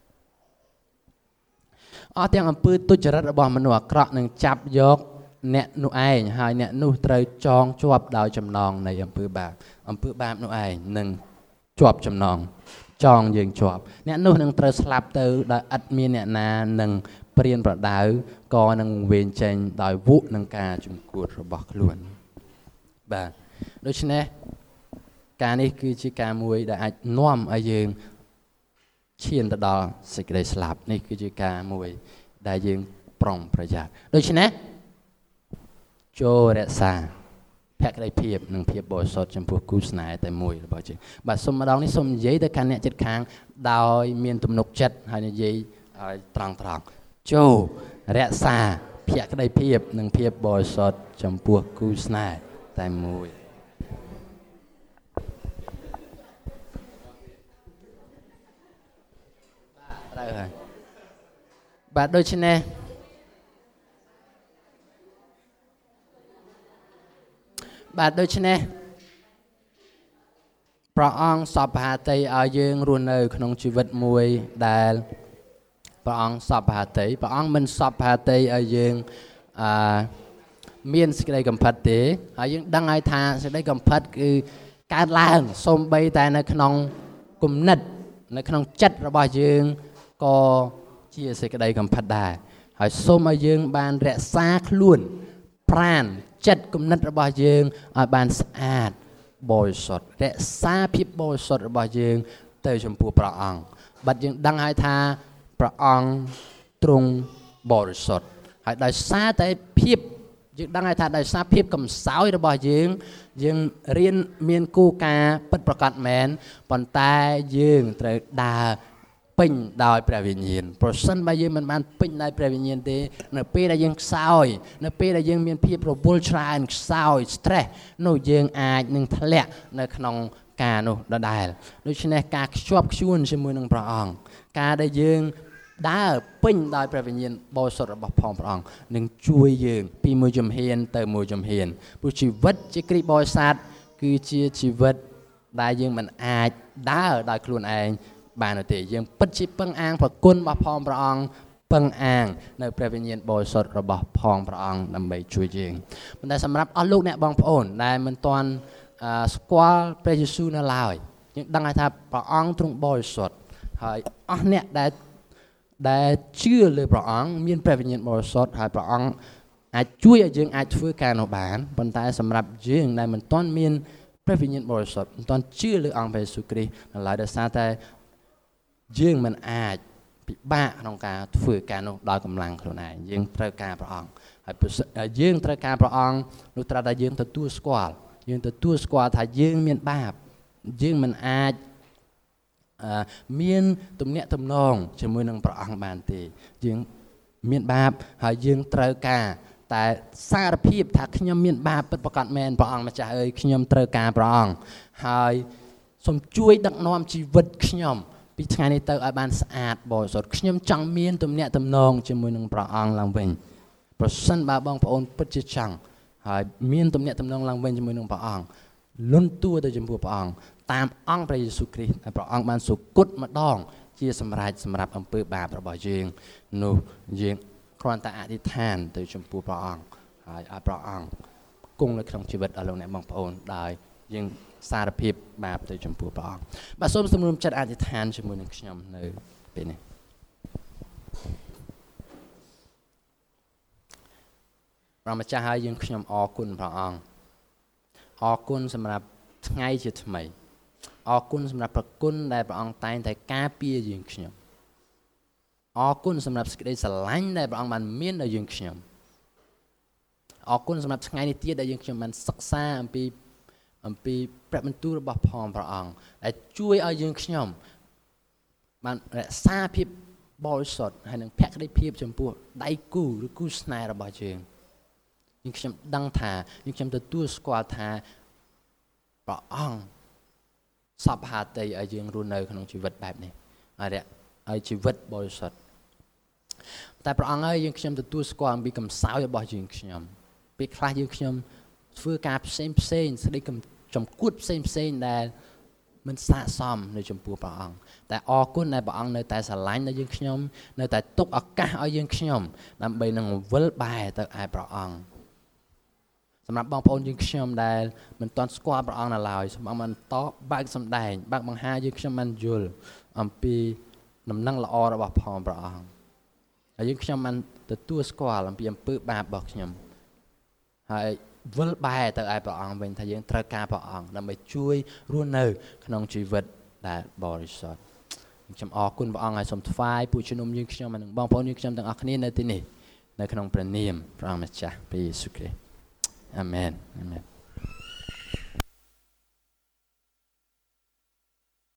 អស់ទាំងអំពើទុច្ចរិតរបស់មនុស្សអាក្រក់នឹងចាប់យកអ្នកនោះឯងហើយអ្នកនោះត្រូវចងជាប់ដោយចំណងនៃអំពើបាបអំពើបាបនោះឯងនឹងជាប់ចំណងចងយើងជាប់អ្នកនោះនឹងត្រូវស្លាប់ទៅដោយឥតមានអ្នកណានឹងព្រានប្រដៅក៏នឹងវេងចេញដោយវក់នឹងការជំគួតរបស់ខ្លួនបាទដូច្នេះការនេះគឺជាការមួយដែលអាចនាំឲ្យយើងឈានទៅដល់សេចក្តីស្លាប់នេះគឺជាការមួយដែលយើងប្រុងប្រយ័ត្នដូច្នេះចូលរក្សាភក្តីភាពនិងភាពបរិសុទ្ធចំពោះគូស្នេហ៍តែមួយរបស់យើងបាទសូមម្ដងនេះសូមនិយាយទៅកាន់អ្នកជិតខាងដោយមានទំនុកចិត្តហើយនិយាយឲ្យត្រង់ត្រង់ចូលរក្សាភក្តីភាពនិងភាពបរិសុទ្ធចំពោះគូស្នេហ៍តែមួយត្រូវហើយបាទដូច្នេះបាទដូច្នេះព្រះអង្គសពហត្ថីឲ្យយើងរស់នៅក្នុងជីវិតមួយដែលព្រះអង្គសពហត្ថីព្រះអង្គមិនសពហត្ថីឲ្យយើងអឺមានសេចក្តីកំផិតទេហើយយើងដឹងហើយថាសេចក្តីកំផិតគឺកើតឡើងសូម្បីតែនៅក្នុងគំនិតនៅក្នុងចិត្តរបស់យើងក៏ជាសេចក្តីកំផិតដែរហើយសូមឲ្យយើងបានរក្សាខ្លួនប្រាណចិត្តគំនិតរបស់យើងឲ្យបានស្អាតបរិសុទ្ធរក្សាភាពបរិសុទ្ធរបស់យើងទៅចំពោះព្រះអង្គបាត់យើងដឹងហើយថាព្រះអង្គទ្រង់បរិសុទ្ធហើយដោយសារតែភាពយើងដឹងហើយថាដោយសារភាពកំសោយរបស់យើងយើងរៀនមានគោលការណ៍ពិតប្រាកដមែនប៉ុន្តែយើងត្រូវដើរពេញដោយព្រះវិញ្ញាណប្រសិនបើយើងមិនបានពេញដោយព្រះវិញ្ញាណទេនៅពេលដែលយើងខ្សោយនៅពេលដែលយើងមានភាពរវល់ច្រើនខ្សោយ stress នោះយើងអាចនឹងធ្លាក់នៅក្នុងការនោះដដែលដូច្នេះការខ្ជាប់ខ្ជួនជាមួយនឹងព្រះអង្គការដែលយើងដើរពេញដោយព្រះវិញ្ញាណបរិសុទ្ធរបស់ផងព្រះអង្គនឹងជួយយើងពីមួយជំហានទៅមួយជំហានព្រោះជីវិតជាគ្រីស្ទបរិស័ទគឺជាជីវិតដែលយើងមិនអាចដើរដោយខ្លួនឯងបានទេយើងពិតជាពឹងអាងប្រគុណរបស់ផងព្រះអង្គពឹងអាងនៅព្រះវិញ្ញាណបរិសុទ្ធរបស់ផងព្រះអង្គដើម្បីជួយយើងប៉ុន្តែសម្រាប់អស់លោកអ្នកបងប្អូនដែលមិនទាន់ស្គាល់ព្រះយេស៊ូវនៅឡើយយើងដឹងថាព្រះអង្គទ្រង់បរិសុទ្ធហើយអស់អ្នកដែលដែលជឿលើព្រះអង្គមានព្រះវិញ្ញាណបរិសុទ្ធហើយព្រះអង្គអាចជួយឲ្យយើងអាចធ្វើការនោះបានប៉ុន្តែសម្រាប់យើងដែលមិនទាន់មានព្រះវិញ្ញាណបរិសុទ្ធមិនទាន់ជឿលើអង្គព្រះយេស៊ូវគ្រីស្ទនៅឡើយដោយសារតែយើងមិនអាចពិបាកក្នុងការធ្វើការនោះដោយកម្លាំងខ្លួនឯងយើងត្រូវការព្រះអង្គហើយយើងត្រូវការព្រះអង្គនោះត្រូវតែយើងទទួលស្គាល់យើងទទួលស្គាល់ថាយើងមានបាបយើងមិនអាចមានទំនាក់ទំនងជាមួយនឹងព្រះអង្គបានទេយើងមានបាបហើយយើងត្រូវការតែសារភាពថាខ្ញុំមានបាបពិតប្រាកដមែនព្រះអង្គម្ចាស់អើយខ្ញុំត្រូវការព្រះអង្គហើយសូមជួយដឹកនាំជីវិតខ្ញុំពីថ្ងៃនេះទៅឲ្យបានស្អាតបរិសុទ្ធខ្ញុំចង់មានទំនាក់ទំនងជាមួយនឹងព្រះអង្គឡើងវិញប្រសិនបើបងប្អូនពិតជាចង់ហើយមានទំនាក់ទំនងឡើងវិញជាមួយនឹងព្រះអង្គលន់តួទៅចំពោះព្រះអង្គតាមអង្គព្រះយេស៊ូវគ្រីស្ទហើយព្រះអង្គបានសុគតម្ដងជាសម្រេចសម្រាប់អំពើបាបរបស់យើងនោះយើងគ្រាន់តែអធិដ្ឋានទៅចំពោះព្រះអង្គហើយឲ្យព្រះអង្គគង់នៅក្នុងជីវិតរបស់លោកអ្នកបងប្អូនដោយយើងសារភាពបាបទៅចំពោះព្រះអង្គបាទសូមសម្រុំចិត្តអធិដ្ឋានជាមួយនឹងខ្ញុំនៅពេលនេះព្រះម្ចាស់ហើយយើងខ្ញុំអរគុណព្រះអង្គអរគុណសម្រាប់ថ្ងៃជាថ្មីអរគុណសម្រាប់ព្រះគុណដែលព្រះអង្គតែងតែការពារយើងខ្ញុំអរគុណសម្រាប់សេចក្តីស្រឡាញ់ដែលព្រះអង្គបានមានដល់យើងខ្ញុំអរគុណសម្រាប់ថ្ងៃនេះទៀតដែលយើងខ្ញុំបានសិក្សាអំពីអំពីព្រះបន្ទូលរបស់ផងព្រះអង្គដែលជួយឲ្យយើងខ្ញុំបានរក្សាភាពបរិសុទ្ធហើយនឹងភក្តីភាពចំពោះដៃគូឬគូស្នេហ៍របស់យើងយើងខ្ញុំដឹងថាយើងខ្ញុំទទួលស្គាល់ថាព្រះអង្គសពហាតីឲ្យយើងរស់នៅក្នុងជីវិតបែបនេះហើយឲ្យជីវិតបរិសុទ្ធតែព្រះអង្គហើយយើងខ្ញុំទទួលស្គាល់អំពីកំសោយរបស់យើងខ្ញុំពេលខ្លះយើងខ្ញុំធ្វើការផ្សេងផ្សេងស្ដីចំគួតផ្សេងផ្សេងដែលមិនស័ក្តិសមនៅចំពោះព្រះអង្គតែអរគុណដែលព្រះអង្គនៅតែស្រឡាញ់ដល់យើងខ្ញុំនៅតែទុកឱកាសឲ្យយើងខ្ញុំដើម្បីនឹងវិលបែរទៅឯព្រះអង្គសម្រាប់បងប្អូនយើងខ្ញុំដែលមិនទាន់ស្គាល់ព្រះអង្គនៅឡើយសូមអរមិនតបើកសម្ដែងបើកបង្ហាយើងខ្ញុំបានយល់អំពីដំណឹងល្អរបស់ផងព្រះអង្គហើយយើងខ្ញុំបានទទួលស្គាល់អំពីអំពើបាបរបស់ខ្ញុំហើយវិលបែរទៅឯព្រះអង្គវិញថាយើងត្រូវការព្រះអង្គដើម្បីជួយរស់នៅក្នុងជីវិតដែលបរិសុទ្ធខ្ញុំអរគុណព្រះអង្គហើយសូមថ្វាយពួកជំនុំយើងខ្ញុំនិងបងប្អូនយើងខ្ញុំទាំងអស់គ្នានៅទីនេះនៅក្នុងព្រះនាមព្រះអង្គម្ចាស់ព្រះយេស៊ូវគ្រីស្ទអាមែនអាមែន